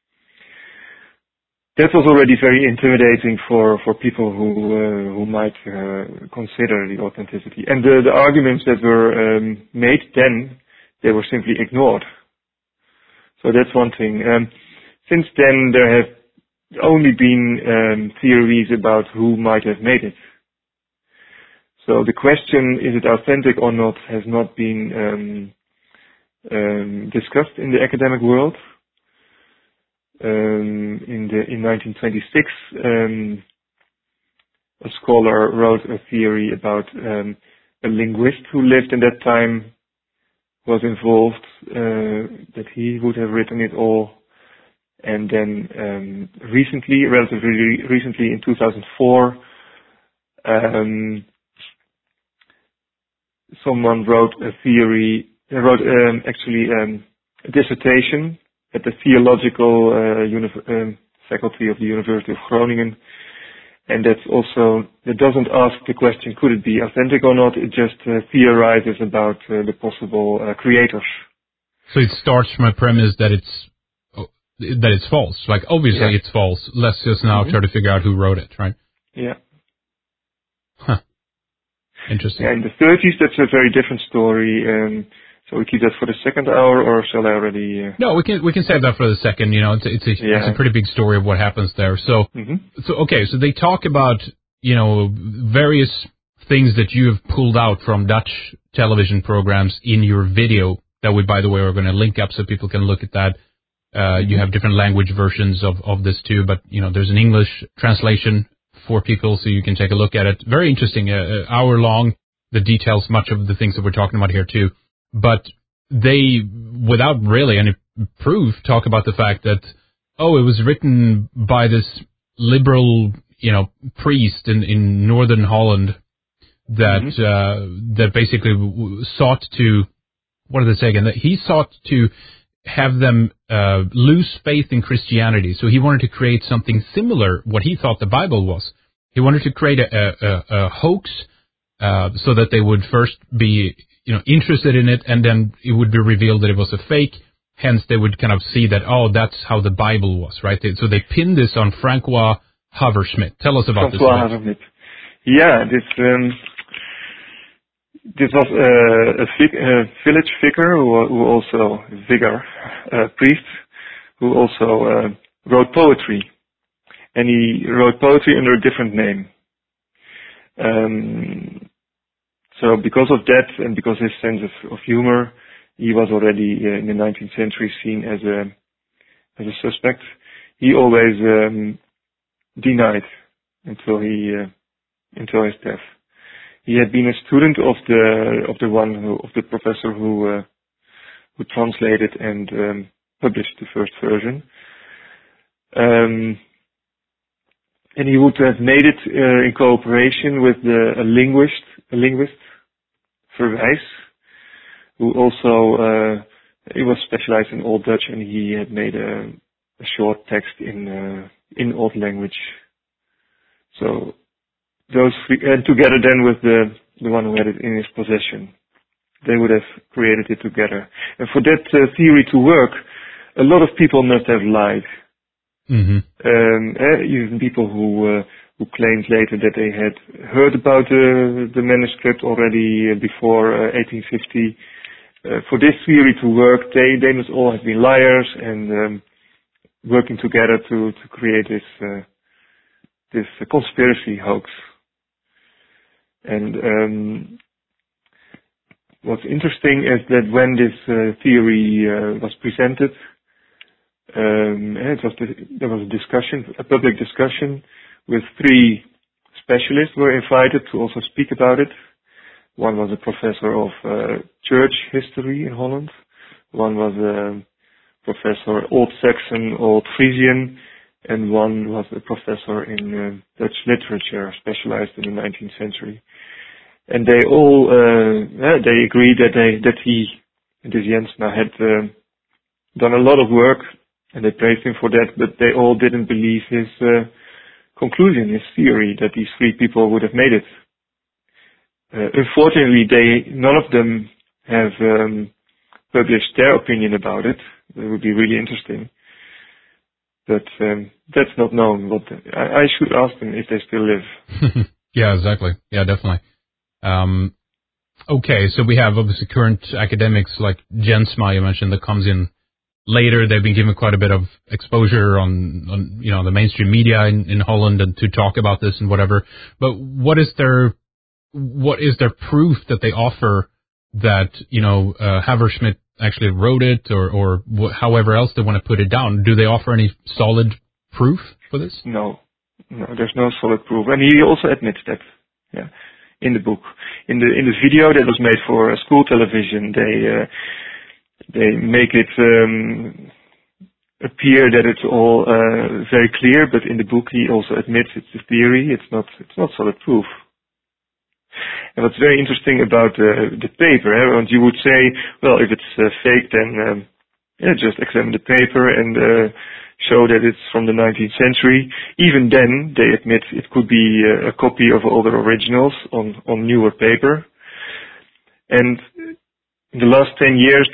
That was already very intimidating for people who might consider the authenticity. And the arguments that were made then, they were simply ignored. So that's one thing. Since then, there have only been theories about who might have made it. So the question, is it authentic or not, has not been discussed in the academic world. In 1926, a scholar wrote a theory about a linguist who lived in that time was involved, that he would have written it all. And then relatively recently, in 2004, someone wrote a dissertation at the theological faculty of the University of Groningen, and that doesn't ask the question, could it be authentic or not? It just theorizes about the possible creators. So it starts from a premise that it's false. Like, obviously it's false. Let's just now try to figure out who wrote it, right? Yeah. Huh. Interesting. Yeah, in the 30s, that's a very different story. So we keep that for the second hour, or shall I already? No, we can save that for the second. It's a pretty big story of what happens there. So, so they talk about various things that you have pulled out from Dutch television programs in your video that we, by the way, are going to link up so people can look at that. You have different language versions of this too, but there's an English translation for people, so you can take a look at it. Very interesting, hour long. The details, much of the things that we're talking about here too. But they, without really any proof, talk about the fact that, it was written by this liberal, priest in northern Holland that basically sought to, what do they say again? That he sought to have them lose faith in Christianity. So he wanted to create something similar, what he thought the Bible was. He wanted to create a hoax so that they would first be interested in it, and then it would be revealed that it was a fake. Hence, they would kind of see that, that's how the Bible was, right? So they pinned this on Francois Haverschmidt. Tell us about Francois Haverschmidt. Yeah, this was a village vicar who also priest, who also wrote poetry, and he wrote poetry under a different name. So because of that, and because his sense of humor, he was already in the 19th century seen as as a suspect, he always denied until his death. He had been a student of the professor who translated and published the first version. And he would have made it in cooperation with a linguist, Verwijs, who also he was specialized in Old Dutch, and he had made a short text in Old language. So those three, and together then with the one who had it in his possession, they would have created it together. And for that theory to work, a lot of people must have lied. Mm-hmm. Even people who claimed later that they had heard about the manuscript already before 1850. For this theory to work, they must all have been liars and working together to create this conspiracy hoax. And what's interesting is that when this theory was presented, there was a public discussion with 3 specialists were invited to also speak about it. One was a professor of church history in Holland. One was a professor Old Saxon, Old Frisian, and one was a professor in Dutch literature, specialized in the 19th century. And they all they agreed that he, this Jensma, had done a lot of work, and they praised him for that. But they all didn't believe his conclusion, his theory, that these 3 people would have made it. Unfortunately, none of them have published their opinion about it. It would be really interesting. But that's not known. But I should ask them if they still live. Yeah, exactly. Yeah, definitely. Okay, so we have obviously current academics like Jensma, you mentioned, that comes in later. They've been given quite a bit of exposure on the mainstream media in Holland and to talk about this and whatever. But what is their proof that they offer that, Haverschmidt actually wrote it or however else they want to put it down? Do they offer any solid proof for this? No, there's no solid proof. And he also admits that, in the book. In the video that was made for school television, they make it appear that it's all very clear, but in the book he also admits it's a theory. It's not solid proof. And what's very interesting about the paper, and you would say, well, if it's fake, then just examine the paper and show that it's from the 19th century. Even then, they admit it could be a copy of older originals on newer paper. And in the last 10 years,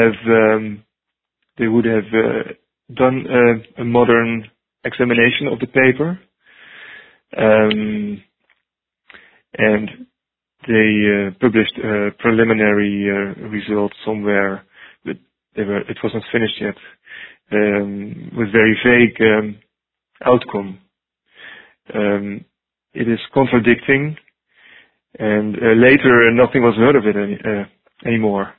they would have done a modern examination of the paper, and they published preliminary results somewhere, but it wasn't finished yet, with very vague outcome. It is contradicting, and later nothing was heard of it anymore.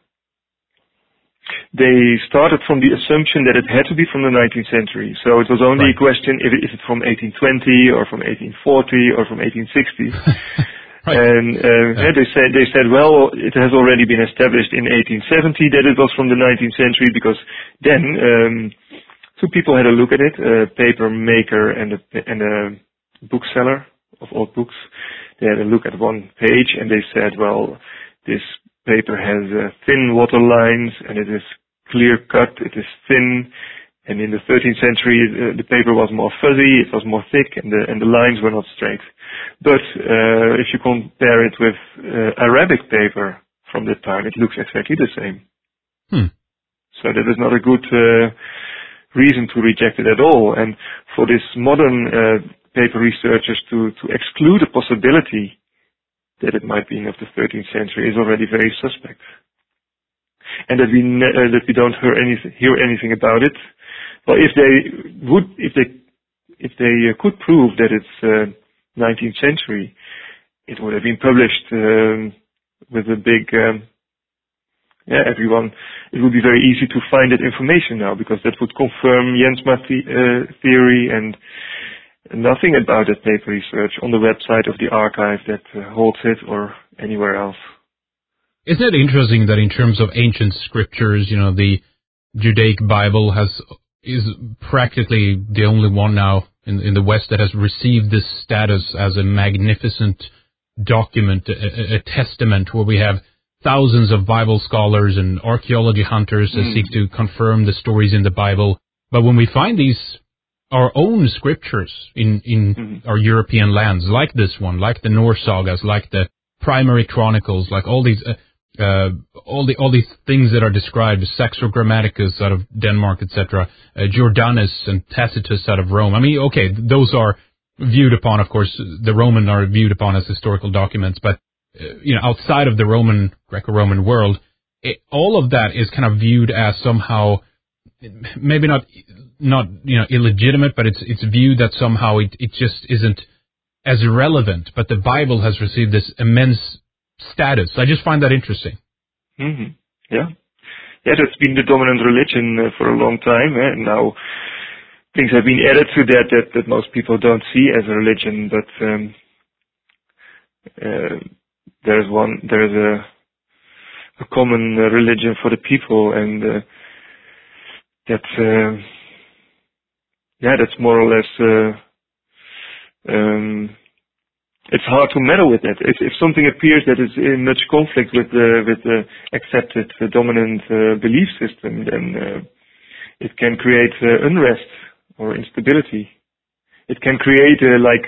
They started from the assumption that it had to be from the 19th century, so it was only a question if it's from 1820 or from 1840 or from 1860. Right. And they said, well, it has already been established in 1870 that it was from the 19th century, because then 2 people had a look at it, a paper maker and a bookseller of old books. They had a look at one page and they said, well, this paper has thin water lines and it is clear cut, it is thin. And in the 13th century, the paper was more fuzzy, it was more thick, and the lines were not straight. But if you compare it with Arabic paper from that time, it looks exactly the same. So that is not a good reason to reject it at all. And for this modern paper researchers to exclude the possibility that it might be of the 13th century is already very suspect. And that we don't hear anything about it. Well, if they could prove that it's 19th century, it would have been published with a big everyone, it would be very easy to find that information now, because that would confirm Jensma theory, and nothing about that paper research on the website of the archive that holds it or anywhere else. Isn't it interesting that in terms of ancient scriptures, the Judaic Bible is practically the only one now in the West that has received this status as a magnificent document, a testament, where we have thousands of Bible scholars and archaeology hunters that seek to confirm the stories in the Bible. But when we find our own scriptures in our European lands, like this one, like the Norse sagas, like the primary chronicles, like all these things that are described, Saxo Grammaticus out of Denmark, etc., Jordanus and Tacitus out of Rome. I mean, okay, those are viewed upon, of course, the Roman are viewed upon as historical documents, but outside of the Greco-Roman world, all of that is kind of viewed as somehow, maybe not illegitimate, but it's viewed that somehow it just isn't as relevant. But the Bible has received this immense status. I just find that interesting. Mm-hmm. Yeah, that's been the dominant religion for a long time, and now things have been added to that most people don't see as a religion, but there's a common religion for the people, and that's more or less. It's hard to meddle with that. If something appears that is in much conflict with the accepted dominant belief system, then it can create unrest or instability. It can create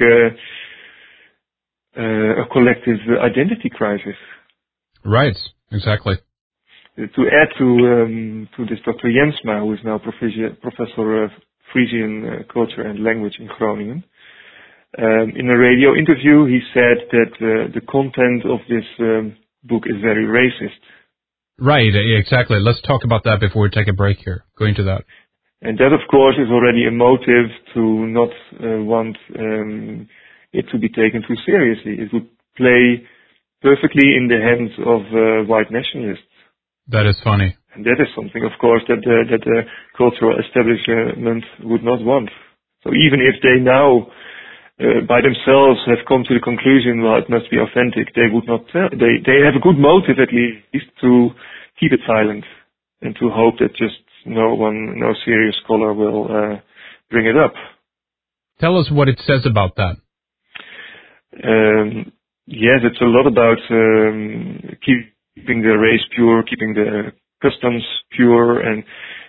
a collective identity crisis. Right, exactly. To add to this Dr. Jensma, who is now professor of Frisian culture and language in Groningen, in a radio interview he said that the content of this book is very racist. Right, exactly. Let's talk about that before we take a break here. Go into that. And that, of course, is already a motive to not want it to be taken too seriously. It would play perfectly in the hands of white nationalists. That is funny. And that is something, of course, that the cultural establishment would not want. So even if they now, by themselves, have come to the conclusion, well, it must be authentic, they would not tell. They have a good motive, at least, to keep it silent and to hope that just no serious scholar will bring it up. Tell us what it says about that. Yes, it's a lot about keeping the race pure, keeping the customs pure, and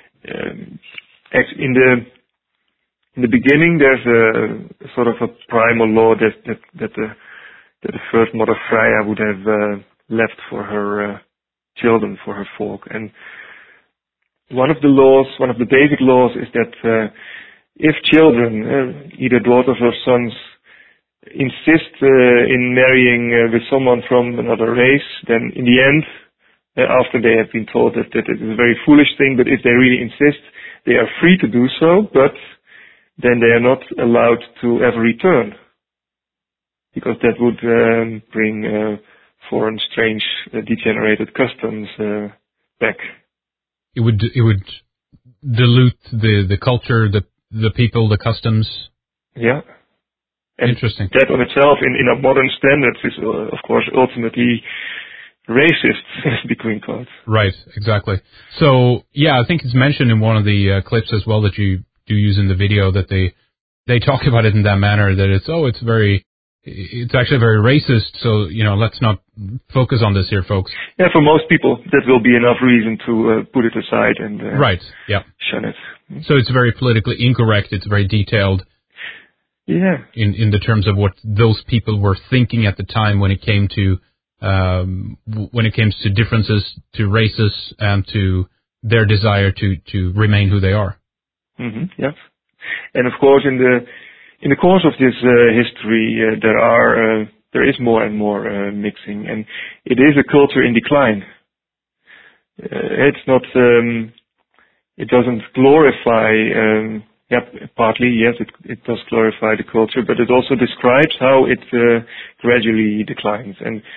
in the beginning there's a sort of a primal law that the first mother Freya would have left for her children, for her folk. And one of the basic laws is that if children, either daughters or sons, insist in marrying with someone from another race, then in the end, after they have been told that it is a very foolish thing, but if they really insist, they are free to do so, but then they are not allowed to ever return, because that would bring foreign, strange, degenerated customs back. It would dilute the culture, the people, the customs. Yeah. And interesting. That on itself, in our modern standards, is of course ultimately racist, between quotes. Right, exactly. So yeah, I think it's mentioned in one of the clips as well that you do use in the video that they talk about it in that manner, that it's actually very racist. So let's not focus on this here, folks. Yeah, for most people that will be enough reason to put it aside and right, yeah, shun it. So it's very politically incorrect. It's very detailed. Yeah. In the terms of what those people were thinking at the time when it came to differences, to races, and to their desire to remain who they are. Mm-hmm. Yes. And of course, in the course of this history, there is more and more mixing, and it is a culture in decline. It's not. It doesn't glorify. Partly, yes, it does glorify the culture, but it also describes how it gradually declines. And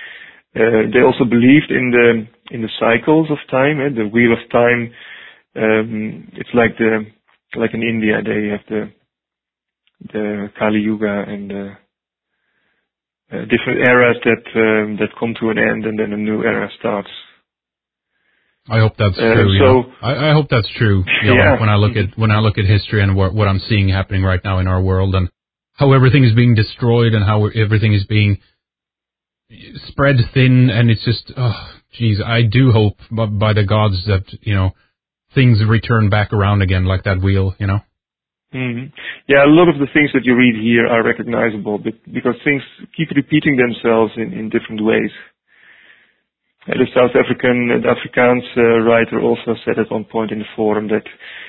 They also believed in the cycles of time, the wheel of time. It's like in India, they have the Kali Yuga and different eras that come to an end, and then a new era starts. I hope that's true. I hope that's true. Yeah. When I look at history and what I'm seeing happening right now in our world, and how everything is being destroyed and how everything is being spread thin, and it's just, I do hope by the gods that things return back around again like that wheel. Mm-hmm. Yeah, a lot of the things that you read here are recognizable, but because things keep repeating themselves in different ways. The South Afrikaans writer also said at one point in the forum that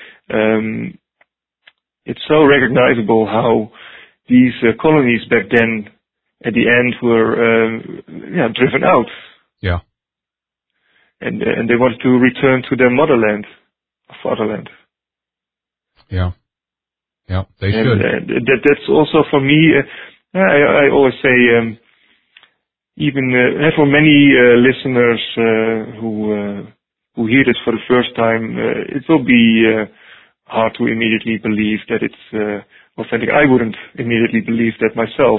it's so recognizable how these colonies back then, at the end, were driven out. Yeah. And they wanted to return to their fatherland. Yeah. Yeah, they should. That's also for me. I always say, even for many listeners who hear this for the first time, it will be hard to immediately believe that it's authentic. I wouldn't immediately believe that myself.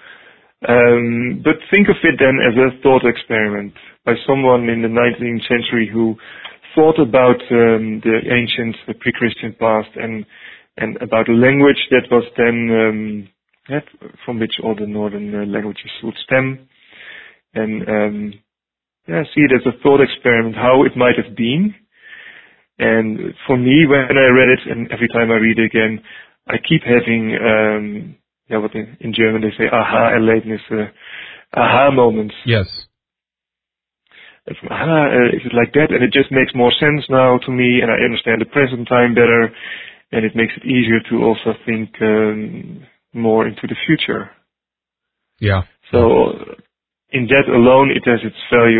But think of it then as a thought experiment by someone in the 19th century who thought about the ancient, the pre-Christian past and about a language that was then from which all the northern languages would stem, and see it as a thought experiment how it might have been. And for me, when I read it, and every time I read it again, I keep having what in German they say aha-erlebnis, aha moments. Yes. Is it like that? And it just makes more sense now to me, and I understand the present time better. And it makes it easier to also think more into the future. Yeah. So in that alone, it has its value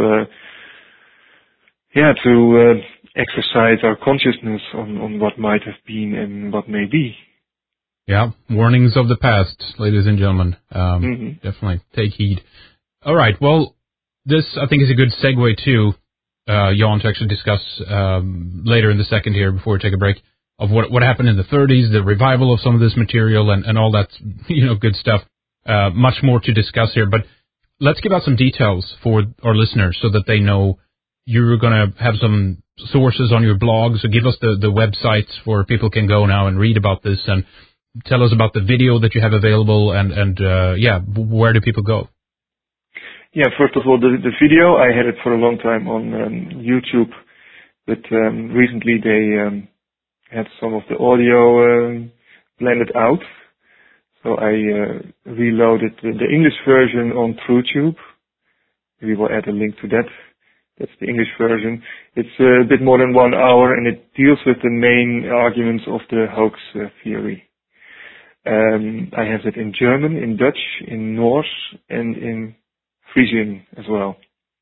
to exercise our consciousness on what might have been and what may be. Yeah. Warnings of the past, ladies and gentlemen. Definitely take heed. All right. Well, this I think is a good segue to Jan to actually discuss later in the second here before we take a break. Of what happened in the 30s, the revival of some of this material and all that, good stuff. Much more to discuss here, but let's give out some details for our listeners so that they know you're going to have some sources on your blog. So give us the websites where people can go now and read about this, and tell us about the video that you have available and where do people go? Yeah, first of all, the video, I had it for a long time on YouTube, but recently they had some of the audio blended out. So I reloaded the English version on TrueTube. We will add a link to that. That's the English version. It's a bit more than 1 hour, and it deals with the main arguments of the hoax theory. I have it in German, in Dutch, in Norse, and in Frisian as well.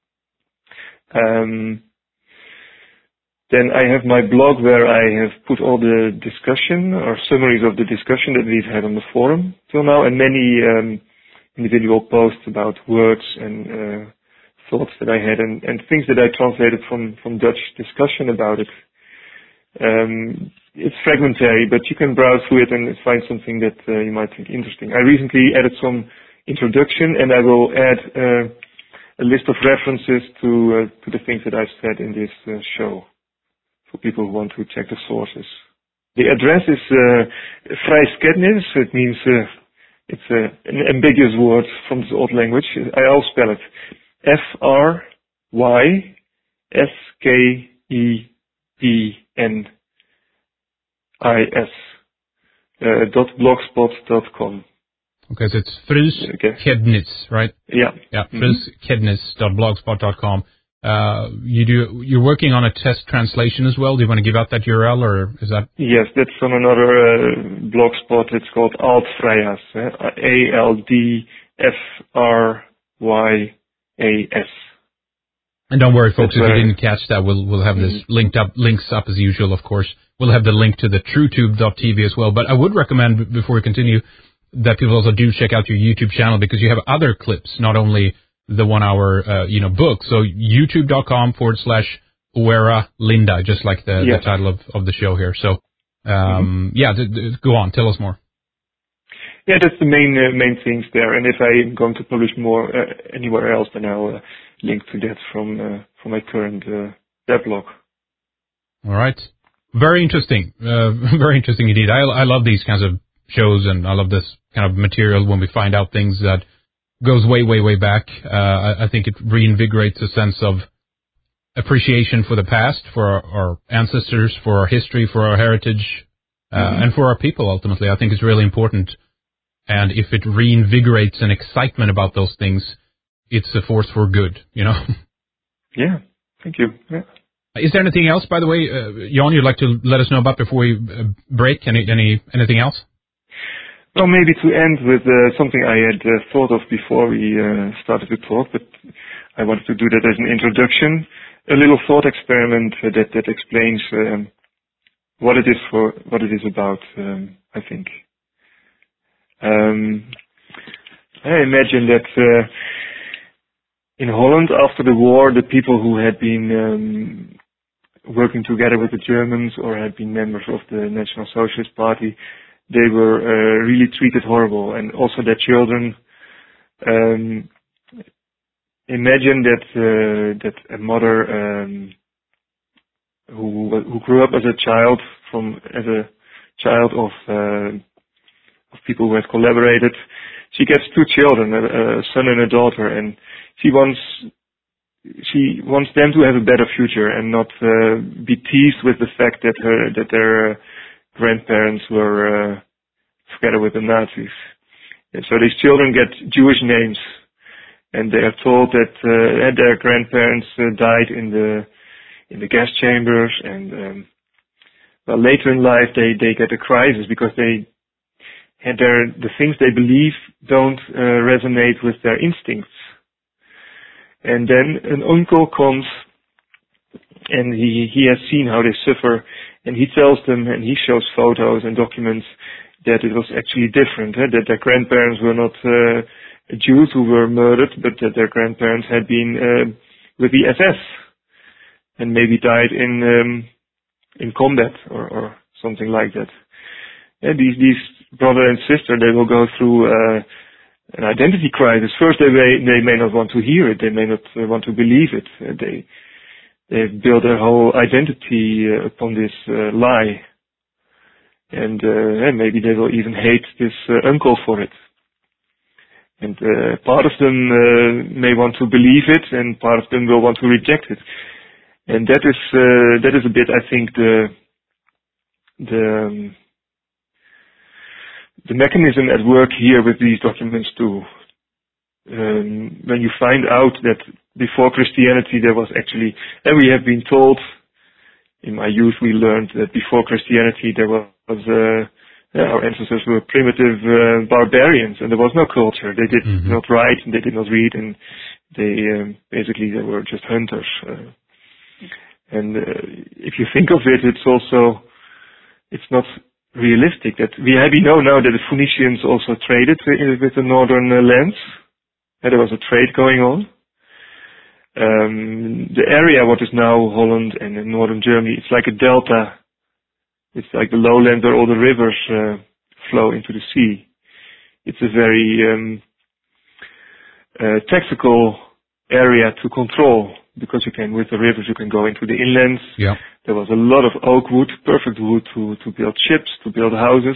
Then I have my blog where I have put all the discussion or summaries of the discussion that we've had on the forum till now, and many individual posts about words and thoughts that I had and things that I translated from Dutch discussion about it. It's fragmentary, but you can browse through it and find something that you might think interesting. I recently added some introduction, and I will add a list of references to the things that I've said in this show, for people who want to check the sources. The address is Fryskennis. It means it's an ambiguous word from the old language. I'll spell it: FRYSKEDNIS .blogspot.com. Okay, so it's Fryskednis, right? Yeah. Yeah, fryskednis.blogspot.com. You're working on a test translation as well. Do you want to give out that URL, or is that? Yes, that's on another blog spot. It's called Altvryas. ALDFRYAS. And don't worry, folks, if you didn't catch that, we'll have this links up as usual. Of course, we'll have the link to the TrueTube.tv as well. But I would recommend, before we continue, that people also do check out your YouTube channel, because you have other clips, not only the 1 hour, book. So youtube.com/Uera Linda, just like the title of the show here. So, go on, tell us more. Yeah, that's the main things there. And if I'm going to publish more anywhere else, then I'll link to that from my current weblog. All right. Very interesting. Very interesting indeed. I love these kinds of shows, and I love this kind of material when we find out things that goes way, way, way back. I think it reinvigorates a sense of appreciation for the past, for our ancestors, for our history, for our heritage, and for our people, ultimately. I think it's really important. And if it reinvigorates an excitement about those things, it's a force for good, Yeah, thank you. Yeah. Is there anything else, by the way, Jan, you'd like to let us know about before we break? Anything else? Well, maybe to end with something I had thought of before we started to talk, but I wanted to do that as an introduction. A little thought experiment that explains what it is about, I think. I imagine that in Holland, after the war, the people who had been working together with the Germans or had been members of the National Socialist Party, they were really treated horrible, and also their children. Imagine that a mother who grew up as a child of people who had collaborated. She gets 2 children, a son and a daughter, and she wants them to have a better future and not be teased with the fact that their grandparents were together with the Nazis. And so these children get Jewish names, and they are told that their grandparents died in the gas chambers, and later in life they get a crisis because the things they believe don't resonate with their instincts. And then an uncle comes, and he has seen how they suffer, and he tells them, and he shows photos and documents that it was actually different, that their grandparents were not Jews who were murdered, but that their grandparents had been with the SS and maybe died in combat or something like that. And these brother and sister, they will go through an identity crisis. First, they may not want to hear it. They may not want to believe it. They build their whole identity upon this lie. And maybe they will even hate this uncle for it. And part of them may want to believe it, and part of them will want to reject it. And that is a bit, I think, the mechanism at work here with these documents too. When you find out that before Christianity there was actually, and we have been told, in my youth we learned that before Christianity there was, our ancestors were primitive barbarians, and there was no culture. They did not write, and they did not read, and they were just hunters. And if you think of it, it's not realistic that we know now that the Phoenicians also traded with the northern lands. There was a trade going on. The area, what is now Holland and in northern Germany, it's like a delta. It's like the lowland where all the rivers flow into the sea. It's a very tactical area to control, because with the rivers you can go into the inlands. Yeah. There was a lot of oak wood, perfect wood to build ships, to build houses.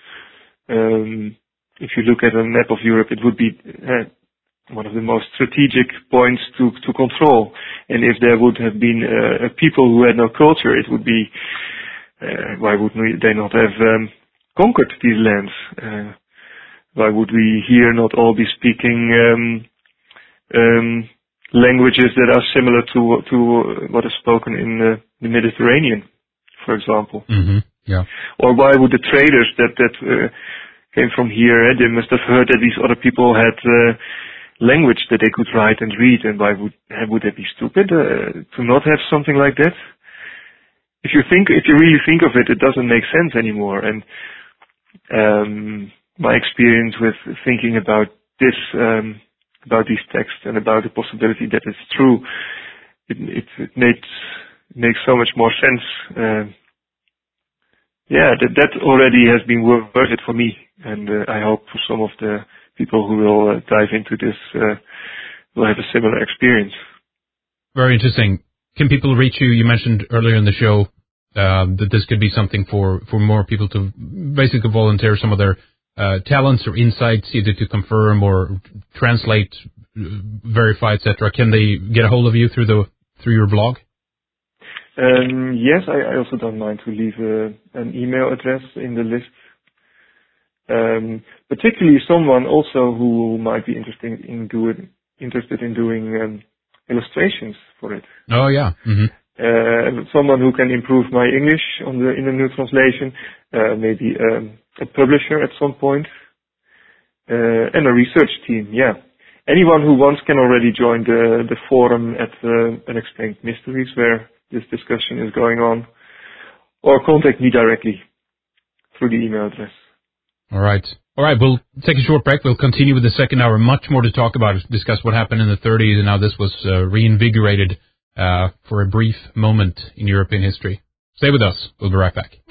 If you look at a map of Europe, it would be one of the most strategic points to control. And if there would have been a people who had no culture, it would be, why would they not have conquered these lands? Why would we here not all be speaking languages that are similar to what is spoken in the Mediterranean, for example? Yeah. Or why would the traders that came from here, they must have heard that these other people had language that they could write and read, and why would they be stupid to not have something like that? If you really think of it, it doesn't make sense anymore. And my experience with thinking about this about these texts and about the possibility that it's true, it makes so much more sense. That already has been worth it for me, and I hope for some of the people who will dive into this will have a similar experience. Very interesting. Can people reach you? You mentioned earlier in the show that this could be something for more people to basically volunteer some of their talents or insights, either to confirm or translate, verify, etc. Can they get a hold of you through your blog? Yes, I also don't mind to leave an email address in the list. Particularly someone also who might be interested in doing illustrations for it. Oh yeah. Mm-hmm. Someone who can improve my English in the new translation, maybe a publisher at some point, and a research team. Yeah, anyone who wants can already join the forum at Unexplained Mysteries, where this discussion is going on, or contact me directly through the email address. All right. We'll take a short break. We'll continue with the second hour. Much more to talk about. Discuss what happened in the 30s and how this was reinvigorated for a brief moment in European history. Stay with us. We'll be right back.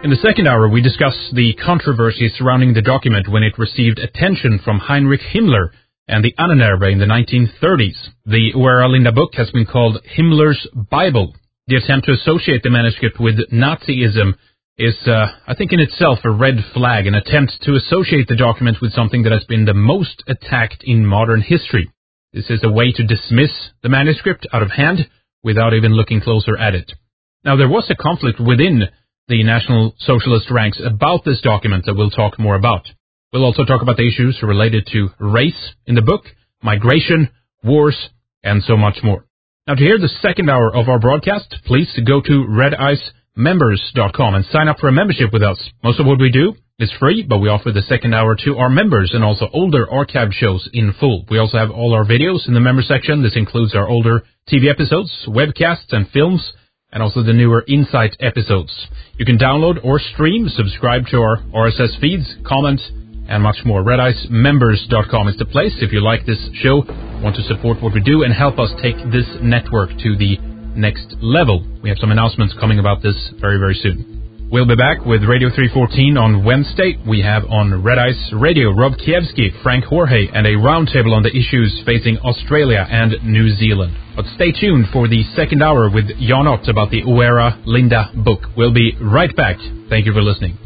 In the second hour, we discuss the controversy surrounding the document when it received attention from Heinrich Himmler and the Ahnenerbe in the 1930s. The Oera-Linda book has been called Himmler's Bible. The attempt to associate the manuscript with Nazism is, I think in itself, a red flag, an attempt to associate the document with something that has been the most attacked in modern history. This is a way to dismiss the manuscript out of hand without even looking closer at it. Now, there was a conflict within the National Socialist ranks about this document that we'll talk more about. We'll also talk about the issues related to race in the book, migration, wars, and so much more. Now, to hear the second hour of our broadcast, please go to redicemembers.com and sign up for a membership with us. Most of what we do is free, but we offer the second hour to our members and also older archived shows in full. We also have all our videos in the member section. This includes our older TV episodes, webcasts, and films, and also the newer Insight episodes. You can download or stream, subscribe to our RSS feeds, comment, and much more. redicemembers.com is the place if you like this show, want to support what we do, and help us take this network to the next level. We have some announcements coming about this very, very soon. We'll be back with Radio 314 on Wednesday. We have on Red Ice Radio Rob Kiewski, Frank Jorge, and a roundtable on the issues facing Australia and New Zealand. But stay tuned for the second hour with Jan Ott about the Oera-Linda book. We'll be right back. Thank you for listening.